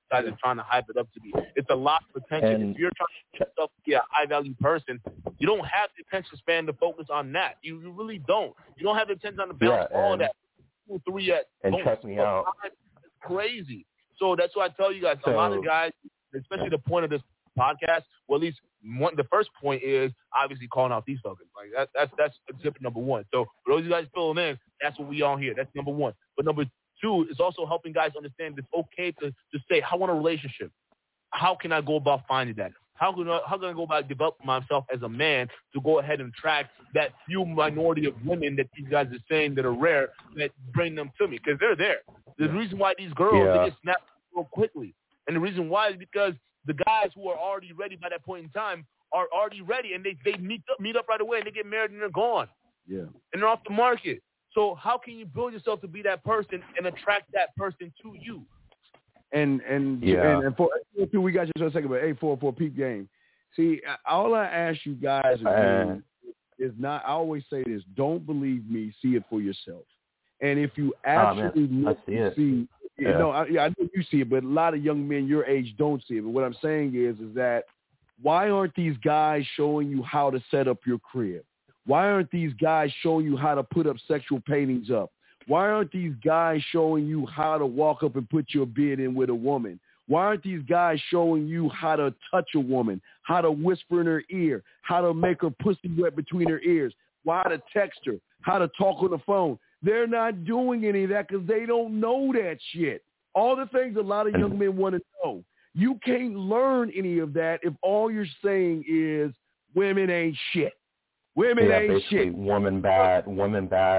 guys are trying to hype it up to be. It's a lot of attention. If you're trying to get yourself to be a high-value person, you don't have the attention span to focus on that. You really don't. You don't have the attention on the balance all that. 2 or 3 yet. And check me out. It's crazy. So that's why I tell you guys, a lot of guys, especially the point of this podcast, well, at least the first point is obviously calling out these fuckers. Like that's tip number 1. So for those of you guys filling in, that's what we on here. That's number 1. But number 2 is also helping guys understand it's okay to say, I want a relationship. How can I go about finding that? How can I go about developing myself as a man to go ahead and attract that few minority of women that these guys are saying that are rare, that bring them to me? Because they're there. The reason why these girls, they get snapped so quickly. And the reason why is because the guys who are already ready by that point in time are already ready, and they meet up right away, and they get married, and they're gone. Yeah. And they're off the market. So how can you build yourself to be that person and attract that person to you? And for we got you for a second, but 844 peep game. See, all I ask you guys again is not. I always say this: don't believe me, see it for yourself. And if you actually see, I know you see it, but a lot of young men your age don't see it. But what I'm saying is that why aren't these guys showing you how to set up your crib? Why aren't these guys showing you how to put up sexual paintings up? Why aren't these guys showing you how to walk up and put your bid in with a woman? Why aren't these guys showing you how to touch a woman, how to whisper in her ear, how to make her pussy wet between her ears, how to text her, how to talk on the phone? They're not doing any of that because they don't know that shit. All the things a lot of young men want to know. You can't learn any of that if all you're saying is women ain't shit. Women ain't shit. Woman bad over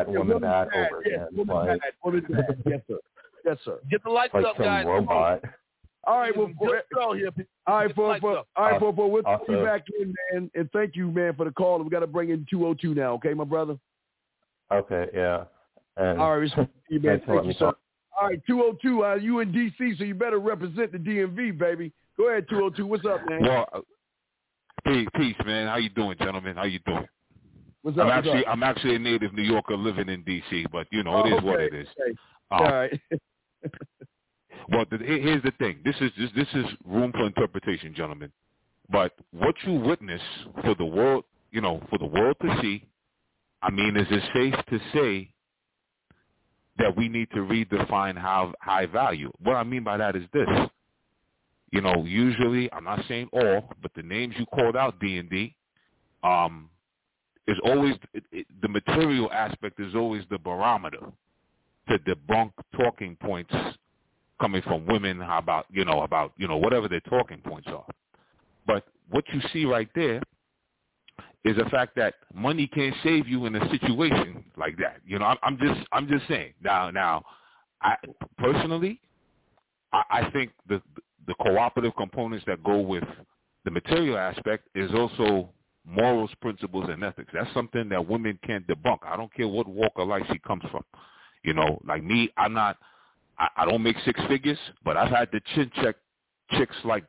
again. Woman bad. Yes, sir. Get the lights up, guys. Robot. All right, we'll be back in, man. And thank you, man, for the call. We got to bring in 202 now, okay, my brother? Okay, yeah. And all right, you, man. Thank you, sir. All right, 202, you in D.C., so you better represent the DMV, baby. Go ahead, 202. What's up, man? Well, peace, man. How you doing, gentlemen? How you doing? What's up? I'm actually a native New Yorker living in D.C., but, it is what it is. Okay. All right. Well, here's the thing. This is room for interpretation, gentlemen. But what you witness for the world, for the world to see, I mean, is it safe to say that we need to redefine high value? What I mean by that is this. Usually, I'm not saying all, but the names you called out, D&D, is always the material aspect is always the barometer to debunk talking points coming from women about whatever their talking points are. But what you see right there is the fact that money can't save you in a situation like that. I'm just saying. Now, I personally, I think the cooperative components that go with the material aspect is also morals, principles, and ethics. That's something that women can't debunk. I don't care what walk of life she comes from. Like me, I don't make six figures, but I've had to chin check chicks like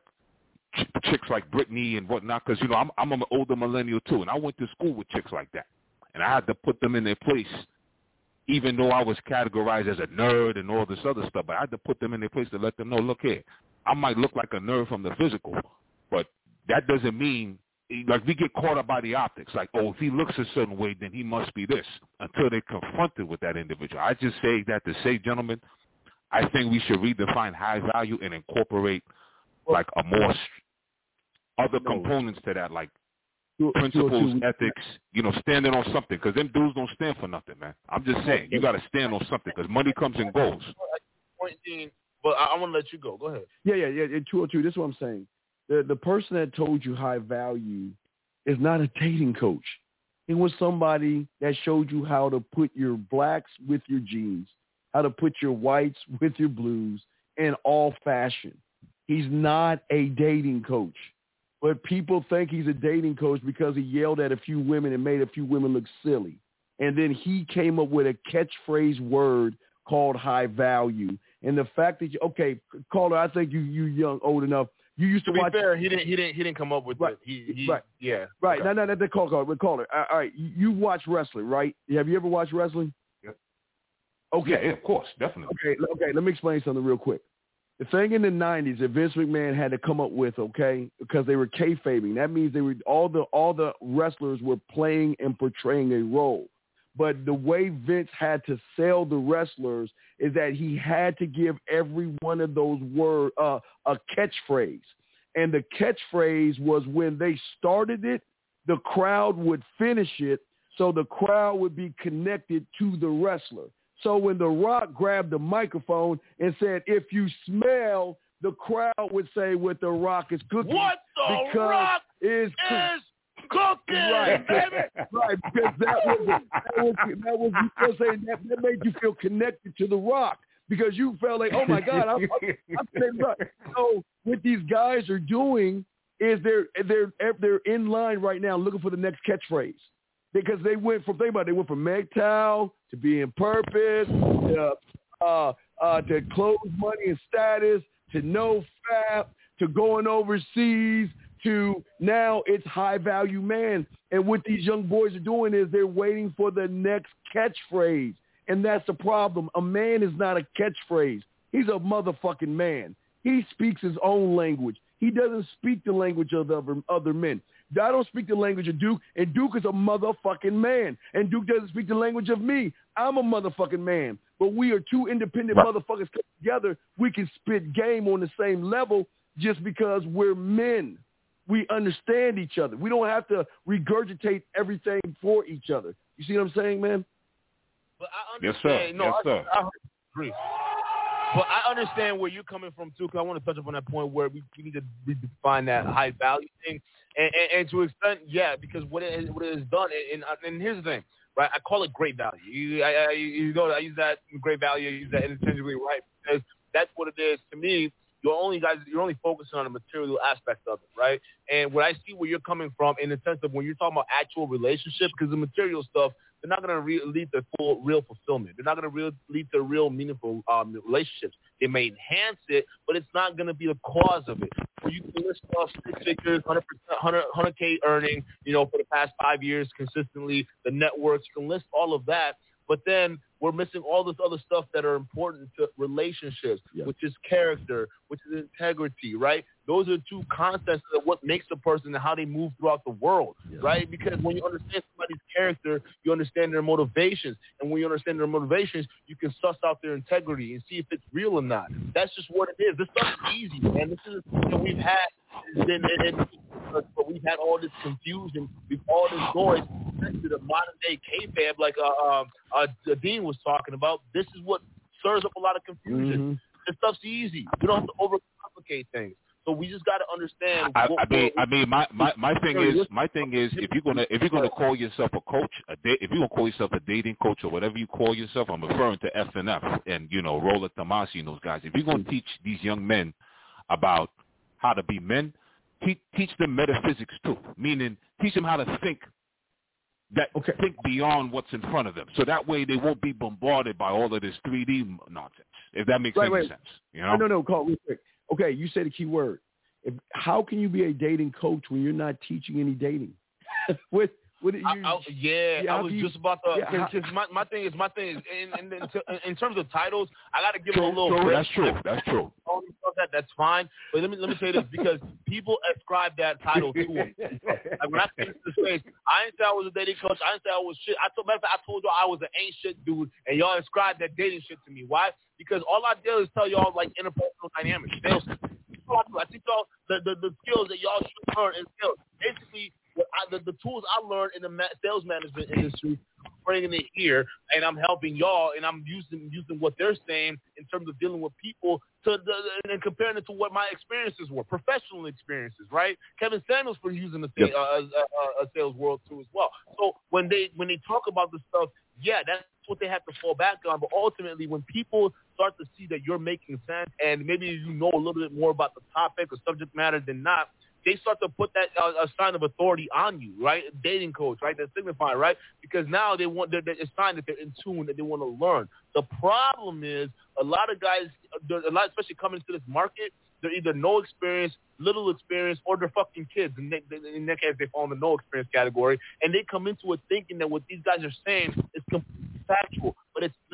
Brittany and whatnot, because I'm an older millennial too, and I went to school with chicks like that, and I had to put them in their place, even though I was categorized as a nerd and all this other stuff. But I had to put them in their place to let them know, look here, I might look like a nerd from the physical, but that doesn't mean, like, we get caught up by the optics, like, oh, if he looks a certain way, then he must be this, until they're confronted with that individual. I just say that to say, gentlemen, I think we should redefine high value and incorporate like a more other components to that, like principles, ethics, standing on something, because them dudes don't stand for nothing, man. I'm just saying, you got to stand on something, because money comes and goes. But I want to let you go. Go ahead. Yeah. 202, this is what I'm saying. The person that told you high value is not a dating coach. It was somebody that showed you how to put your blacks with your jeans, how to put your whites with your blues in all fashion. He's not a dating coach. But people think he's a dating coach because he yelled at a few women and made a few women look silly. And then he came up with a catchphrase word called high value. And the fact that caller, I think you young, old enough. You used to watch. To be fair, he didn't come up with right. It. Right. Yeah. Right. Okay. No, the caller. All right. You watch wrestling, right? Have you ever watched wrestling? Yep. Okay. Yeah, of course, definitely. Okay. Let me explain something real quick. The thing in the 90s that Vince McMahon had to come up with, okay, because they were kayfabing. That means all the wrestlers were playing and portraying a role. But the way Vince had to sell the wrestlers is that he had to give every one of those words a catchphrase. And the catchphrase was when they started it, the crowd would finish it, so the crowd would be connected to the wrestler. So when The Rock grabbed the microphone and said, "If you smell," the crowd would say, "What The Rock is cooking." What The Rock is cooking, right, baby. Right, because that was because that made you feel connected to The Rock, because you felt like, oh my God, I'm right. So what these guys are doing is they're in line right now looking for the next catchphrase, because they went from MGTOW to Being Purpose to Clothes, Money, and Status to No Fap to going overseas to now it's High Value Man. And what these young boys are doing is they're waiting for the next catchphrase. And that's the problem. A man is not a catchphrase. He's a motherfucking man. He speaks his own language. He doesn't speak the language of the other men. I don't speak the language of Duke, and Duke is a motherfucking man. And Duke doesn't speak the language of me. I'm a motherfucking man. But we are two independent motherfuckers come together. We can spit game on the same level just because we're men. We understand each other. We don't have to regurgitate everything for each other. You see what I'm saying, man? But I understand. Yes, sir. I agree. But I understand where you're coming from, too, because I want to touch upon that point where we need to redefine that high value thing. And to an extent, yeah, because what it has done, and here's the thing, right? I call it great value. I use that great value, I use that interchangeably, right? Because that's what it is to me. You're only focusing on the material aspect of it, right? And what I see where you're coming from in the sense of when you're talking about actual relationships, because the material stuff, they're not going to lead to real fulfillment. They're not going to lead to real meaningful relationships. It may enhance it, but it's not going to be the cause of it. So you can list off 6 figures, 100%, 100K earning, for the past 5 years consistently, the networks, you can list all of that. But then we're missing all this other stuff that are important to relationships, which is character, which is integrity, right? Those are 2 concepts of what makes a person and how they move throughout the world, right? Because when you understand somebody's character, you understand their motivations. And when you understand their motivations, you can suss out their integrity and see if it's real or not. That's just what it is. This stuff is easy, man. This is what we've had. But we've had all this confusion, all this noise, to the modern day kayfabe, like Dean was talking about. This is what stirs up a lot of confusion. Mm-hmm. This stuff's easy. We don't have to overcomplicate things. So we just got to understand. My thing is, if you're gonna call yourself a coach, if you're gonna call yourself a dating coach or whatever you call yourself, I'm referring to FNF and Roller Tomasi and those guys. If you're gonna teach these young men about how to be men, teach them metaphysics too. Meaning, teach them how to think. Think beyond what's in front of them, so that way they won't be bombarded by all of this 3D nonsense. If that makes any sense, No, call real quick. Okay, you said a key word. How can you be a dating coach when you're not teaching any dating? I was just about to. Because my thing is, in terms of titles, I got to give them a little. That's true. That's fine. But let me say this, because people ascribe that title to them. Like when I came to the space, I didn't say I was a dating coach. I didn't say I was shit. I told y'all I was an ain't shit dude, and y'all ascribed that dating shit to me. Why? Because all I did is tell y'all like interpersonal dynamics. I teach y'all the skills that y'all should learn in sales. Basically, the tools I learned in the sales management industry, I'm bringing it here, and I'm helping y'all, and I'm using what they're saying in terms of dealing with people and comparing it to what my experiences were, professional experiences, right? Kevin Samuels for using a sales world too as well. So when they talk about this stuff, that's what they have to fall back on. But ultimately, when people start to see that you're making sense and maybe you know a little bit more about the topic or subject matter than not, they start to put that a sign of authority on you, right? A dating coach, right? That signifier, right? Because now they're a sign that they're in tune, that they want to learn. The problem is a lot of guys, especially coming into this market, they're either no experience, little experience, or they're fucking kids. In that case, they fall in the no experience category, and they come into it thinking that what these guys are saying is completely factual, but it's not.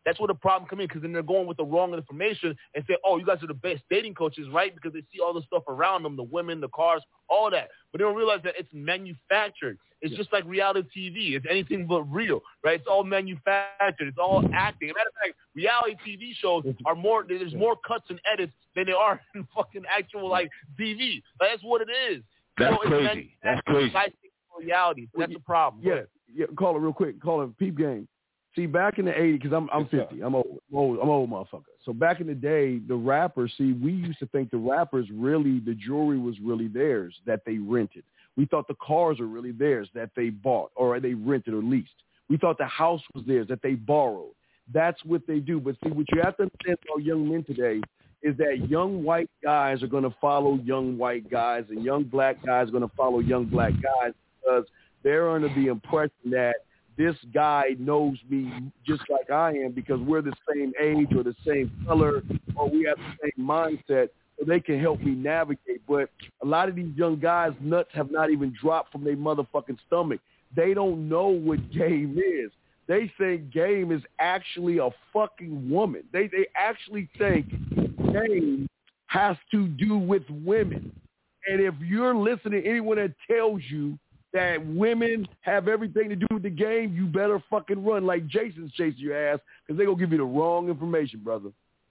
That's where the problem comes in, because then they're going with the wrong information and say, oh, you guys are the best dating coaches, right? Because they see all the stuff around them, the women, the cars, all that. But they don't realize that it's manufactured. It's just like reality TV. It's anything but real, right? It's all manufactured. It's all acting. As a matter of fact, reality TV shows are more, there's more cuts and edits than there are in fucking actual, like, TV. Like, that's what it is. That's crazy. That's crazy. Reality. That's the problem. Yeah. Call it real quick. Call it peep game. See, back in the 80s, because I'm 50. I'm old. I'm old motherfucker. So back in the day, the rappers, we used to think the rappers really, the jewelry was really theirs that they rented. We thought the cars were really theirs that they bought or they rented or leased. We thought the house was theirs that they borrowed. That's what they do. But see, what you have to understand about young men today is that young white guys are going to follow young white guys, and young black guys are going to follow young black guys, because they're under the impression that this guy knows me just like I am because we're the same age or the same color or we have the same mindset, so they can help me navigate. But a lot of these young guys' nuts have not even dropped from their motherfucking stomach. They don't know what game is. They think game is actually a fucking woman. They actually think game has to do with women. And if you're listening to anyone that tells you that women have everything to do with the game, you better fucking run like Jason's chasing your ass, because they're going to give you the wrong information, brother.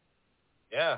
Yeah.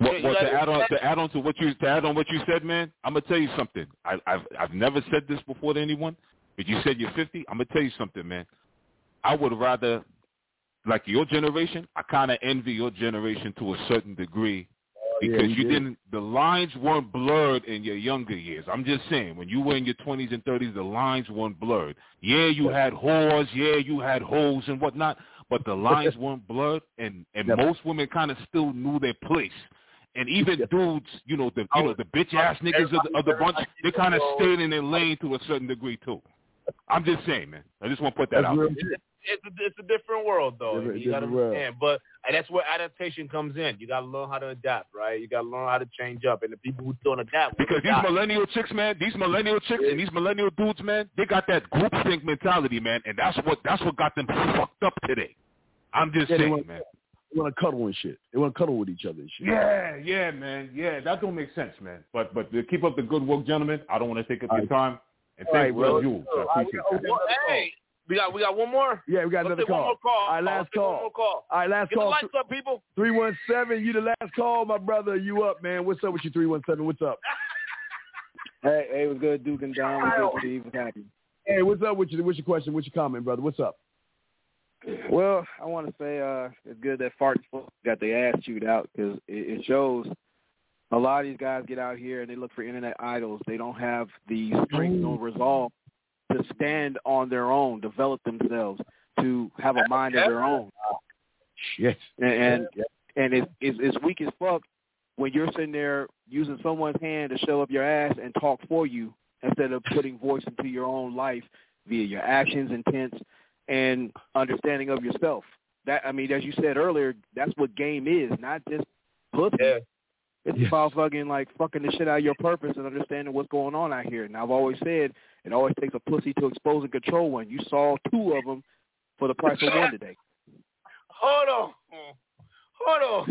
To add on what you said, man, I'm going to tell you something. I've never said this before to anyone, but you said you're 50. I'm going to tell you something, man. I would rather, like your generation, I kind of envy your generation to a certain degree, because the lines weren't blurred in your younger years. I'm just saying, when you were in your 20s and 30s, the lines weren't blurred. Yeah, you had whores, you had hoes and whatnot, but the lines weren't blurred, and most women kind of still knew their place. And even dudes, the bitch ass niggas of the bunch, they kind of stayed in their lane to a certain degree too. I'm just saying, man. I just want to put that out there. It's a different world, though. You got to understand. But that's where adaptation comes in. You got to learn how to adapt, right? You got to learn how to change up. And the people who don't adapt, because these millennial chicks, man, and these millennial dudes, man, they got that groupthink mentality, man, and that's what got them fucked up today. I'm just saying, man. They want to cuddle and shit. They want to cuddle with each other and shit. Yeah, man. Yeah, that don't make sense, man. But to keep up the good work, gentlemen, I don't want to take up your time. And thanks for you. I appreciate that. Hey. We got one more? Yeah, we got another call. One more call. All right, last call. One more call. All right, last Get call. Get the lights up, people. 317, you the last call, my brother. You up, man. What's up with you, 317? What's up? Hey, what's good, Duke and Don? What's good, Steve? What's happening? Hey, what's up with you? What's your question? What's your comment, brother? What's up? Well, I want to say it's good that Fart got their ass chewed out, because it shows a lot of these guys get out here and they look for internet idols. They don't have the strength nor resolve to stand on their own, develop themselves, to have a mind of their own. Shit. And it's weak as fuck when you're sitting there using someone's hand to shove up your ass and talk for you, instead of putting voice into your own life via your actions, intents, and understanding of yourself. That, I mean, as you said earlier, that's what game is, not just pussy. Yeah. It's about fucking the shit out of your purpose and understanding what's going on out here. And I've always said it always takes a pussy to expose and control one. You saw two of them for the price of one today. Hold on.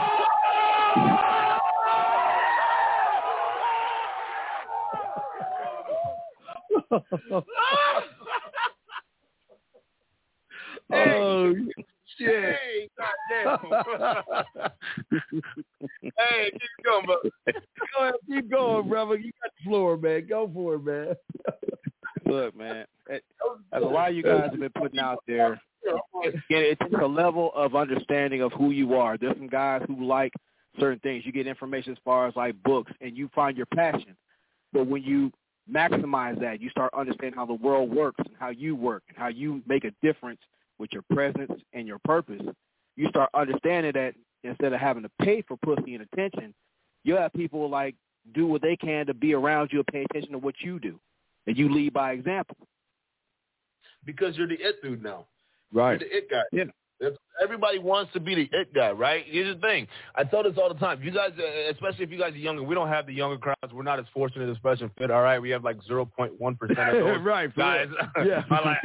Oh shit! Hey, goddamn! Hey, keep going, brother. Go ahead, keep going, brother. You got the floor, man. Go for it, man. Look, man. As a lot of you guys have been putting out there, it takes a level of understanding of who you are. There's some guys who like certain things. You get information as far as like books, and you find your passion. But when you maximize that, you start understanding how the world works and how you work and how you make a difference with your presence and your purpose. You start understanding that instead of having to pay for pussy and attention, you have people like do what they can to be around you and pay attention to what you do. And you lead by example. Because you're the it dude now. Right. You're the it guy. Yeah. Everybody wants to be the it guy, right? Here's the thing. I tell this all the time. You guys, especially if you guys are younger, we don't have the younger crowds. We're not as fortunate as Fresh and Fit, all right? We have like 0.1% of those right, guys. Yeah.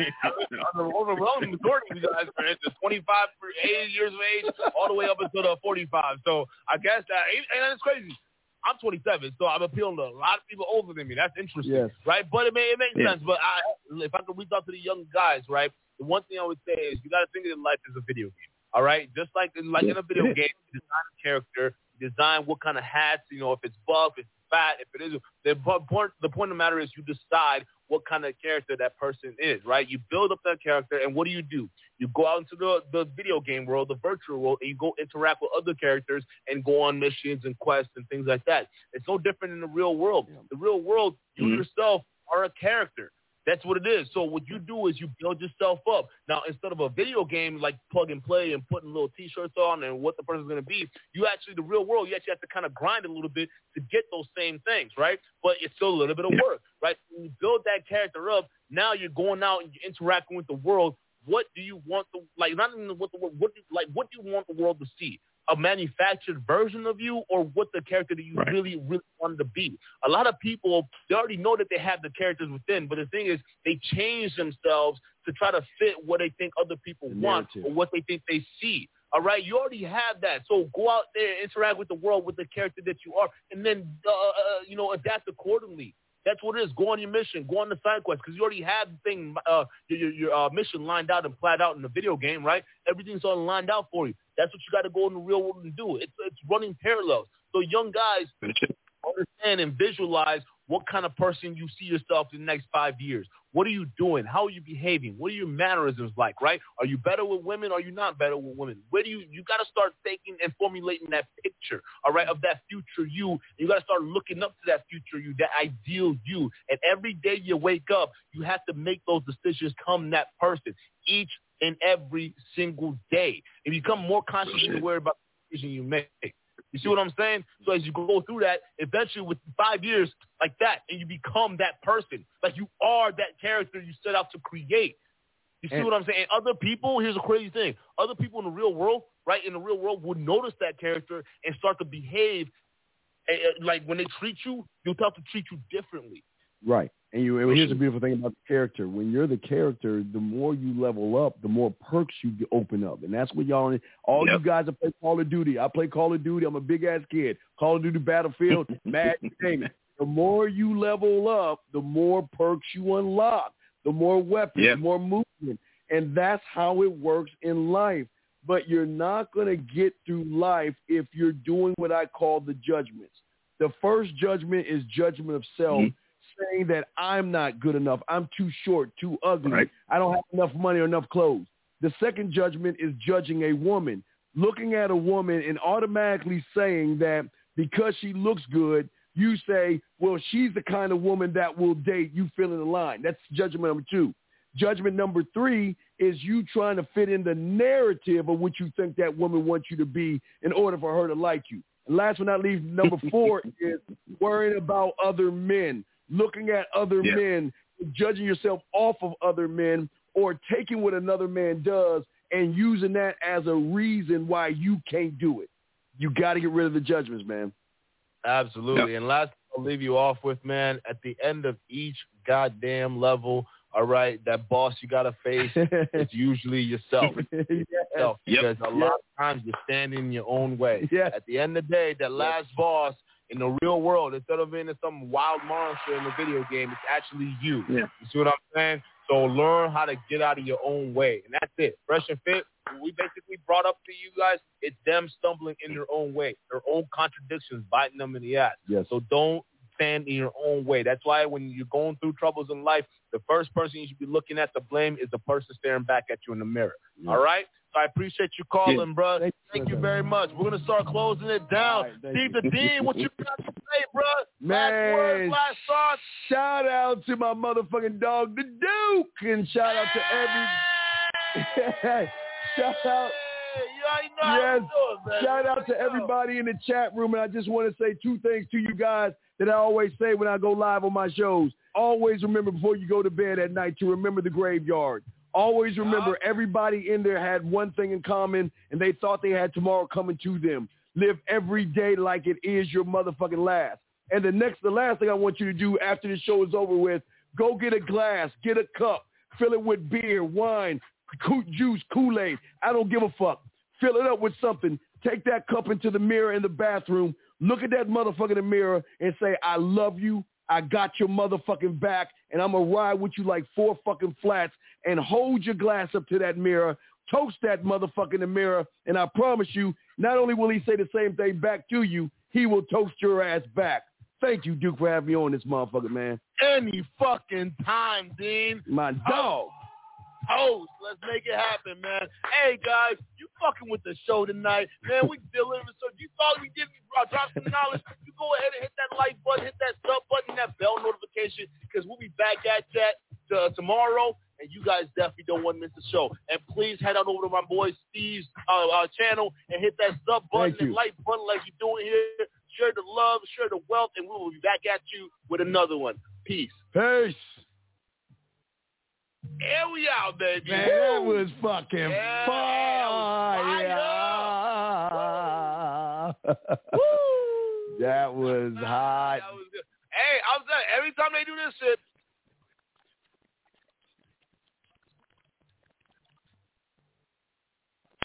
The overwhelming majority of you guys are in the 25 for 80 years of age all the way up until the 45. So I guess that, and it's crazy. I'm 27, so I'm appealing to a lot of people older than me. That's interesting, right? But it makes sense. But if I could reach out to the young guys, right, the one thing I would say is you got to think of life as a video game, all right? Just like in a video game, you design a character, you design what kind of hats, if it's buff, if it's fat, if it is. The point of the matter is you decide what kind of character that person is, right? You build up that character, and what do? You go out into the video game world, the virtual world, and you go interact with other characters and go on missions and quests and things like that. It's no different in the real world. The real world, you yourself are a character. That's what it is. So what you do is you build yourself up. Now, instead of a video game like plug and play and putting little T-shirts on and what the person's going to be, the real world, you actually have to kind of grind a little bit to get those same things, right? But it's still a little bit of work, right? When you build that character up, now you're going out and you're interacting with the world. What do you want not even what do you want the world to see? A manufactured version of you, or what the character that you really, really wanted to be? A lot of people, they already know that they have the characters within, but the thing is they change themselves to try to fit what they think other people want or what they think they see. All right, you already have that. So go out there and interact with the world with the character that you are, and then, adapt accordingly. That's what it is. Go on your mission. Go on the side quest, because you already have the thing, your mission lined out and planned out in the video game, right? Everything's all lined out for you. That's what you got to go in the real world and do. It's running parallels. So young guys understand and visualize what kind of person you see yourself in the next 5 years. What are you doing? How are you behaving? What are your mannerisms like, right? Are you better with women? Are you not better with women? Where do you got to start thinking and formulating that picture, all right, of that future you. You got to start looking up to that future you, that ideal you. And every day you wake up, you have to make those decisions, become that person each and every single day. And you become more conscious and aware about the decision you make. You see what I'm saying? So as you go through that, eventually with 5 years like that, and you become that person. Like you are that character you set out to create. You see what I'm saying? And other people, here's a crazy thing. Other people in the real world, right, in the real world would notice that character and start to behave. Like when they treat you, they'll start to treat you differently. Right. And here's the beautiful thing about the character. When you're the character, the more you level up, the more perks you open up. And that's what you guys that play Call of Duty. I play Call of Duty. I'm a big-ass kid. Call of Duty Battlefield, Mad Name it. The more you level up, the more perks you unlock, the more weapons, the more movement. And that's how it works in life. But you're not going to get through life if you're doing what I call the judgments. The first judgment is judgment of self. Saying that I'm not good enough, I'm too short, too ugly, I don't have enough money or enough clothes. The second judgment is judging a woman, looking at a woman and automatically saying that because she looks good, you say, well, she's the kind of woman that will date, you fill in the line. That's judgment number 2. Judgment number 3 is you trying to fit in the narrative of what you think that woman wants you to be in order for her to like you. And last but not least, number 4 is worrying about other men. Looking at other men, judging yourself off of other men, or taking what another man does and using that as a reason why you can't do it. You got to get rid of the judgments, man. Absolutely. And last I'll leave you off with, man, at the end of each goddamn level, all right, that boss you got to face is usually yourself. Because a lot of times you're standing in your own way. At the end of the day, that last boss in the real world, instead of being some wild monster in the video game, it's actually you. You see what I'm saying? So learn how to get out of your own way. And that's it. Fresh and Fit, we basically brought up to you guys, it's them stumbling in their own way, their own contradictions biting them in the ass. So don't stand in your own way. That's why when you're going through troubles in life, the first person you should be looking at to blame is the person staring back at you in the mirror. All right? So I appreciate you calling, bro. Thank you very much. We're going to start closing it down. Steve the Dean, what you got to say, bro? Man, last words, last thoughts. Shout out to my motherfucking dog, the Duke, and shout out to shout out to everybody in the chat room. And I just want to say 2 things to you guys that I always say when I go live on my shows. Always remember before you go to bed at night to remember the graveyard. Always remember, everybody in there had one thing in common, and they thought they had tomorrow coming to them. Live every day like it is your motherfucking last. And the last thing I want you to do after the show is over with, go get a glass, get a cup, fill it with beer, wine, juice, Kool-Aid. I don't give a fuck. Fill it up with something. Take that cup into the mirror in the bathroom. Look at that motherfucker in the mirror and say, I love you. I got your motherfucking back, and I'm going to ride with you like 4 fucking flats, and hold your glass up to that mirror, toast that motherfucker in the mirror, and I promise you, not only will he say the same thing back to you, he will toast your ass back. Thank you, Duke, for having me on this motherfucker, man. Any fucking time, Dean. My dog. Toast. Let's make it happen, man. Hey, guys, you fucking with the show tonight. Man, we delivered. So you thought we did drop some knowledge, you go ahead and hit that like button, hit that sub button, that bell notification, because we'll be back at that tomorrow, and you guys definitely don't want to miss the show. And please head on over to my boy Steve's channel and hit that sub button and like button like you're doing here. Share the love, share the wealth, and we will be back at you with another one. Peace. Peace. Here we are, baby. Man, that was fucking fire. That was hot. Hey, I'm saying, every time they do this shit,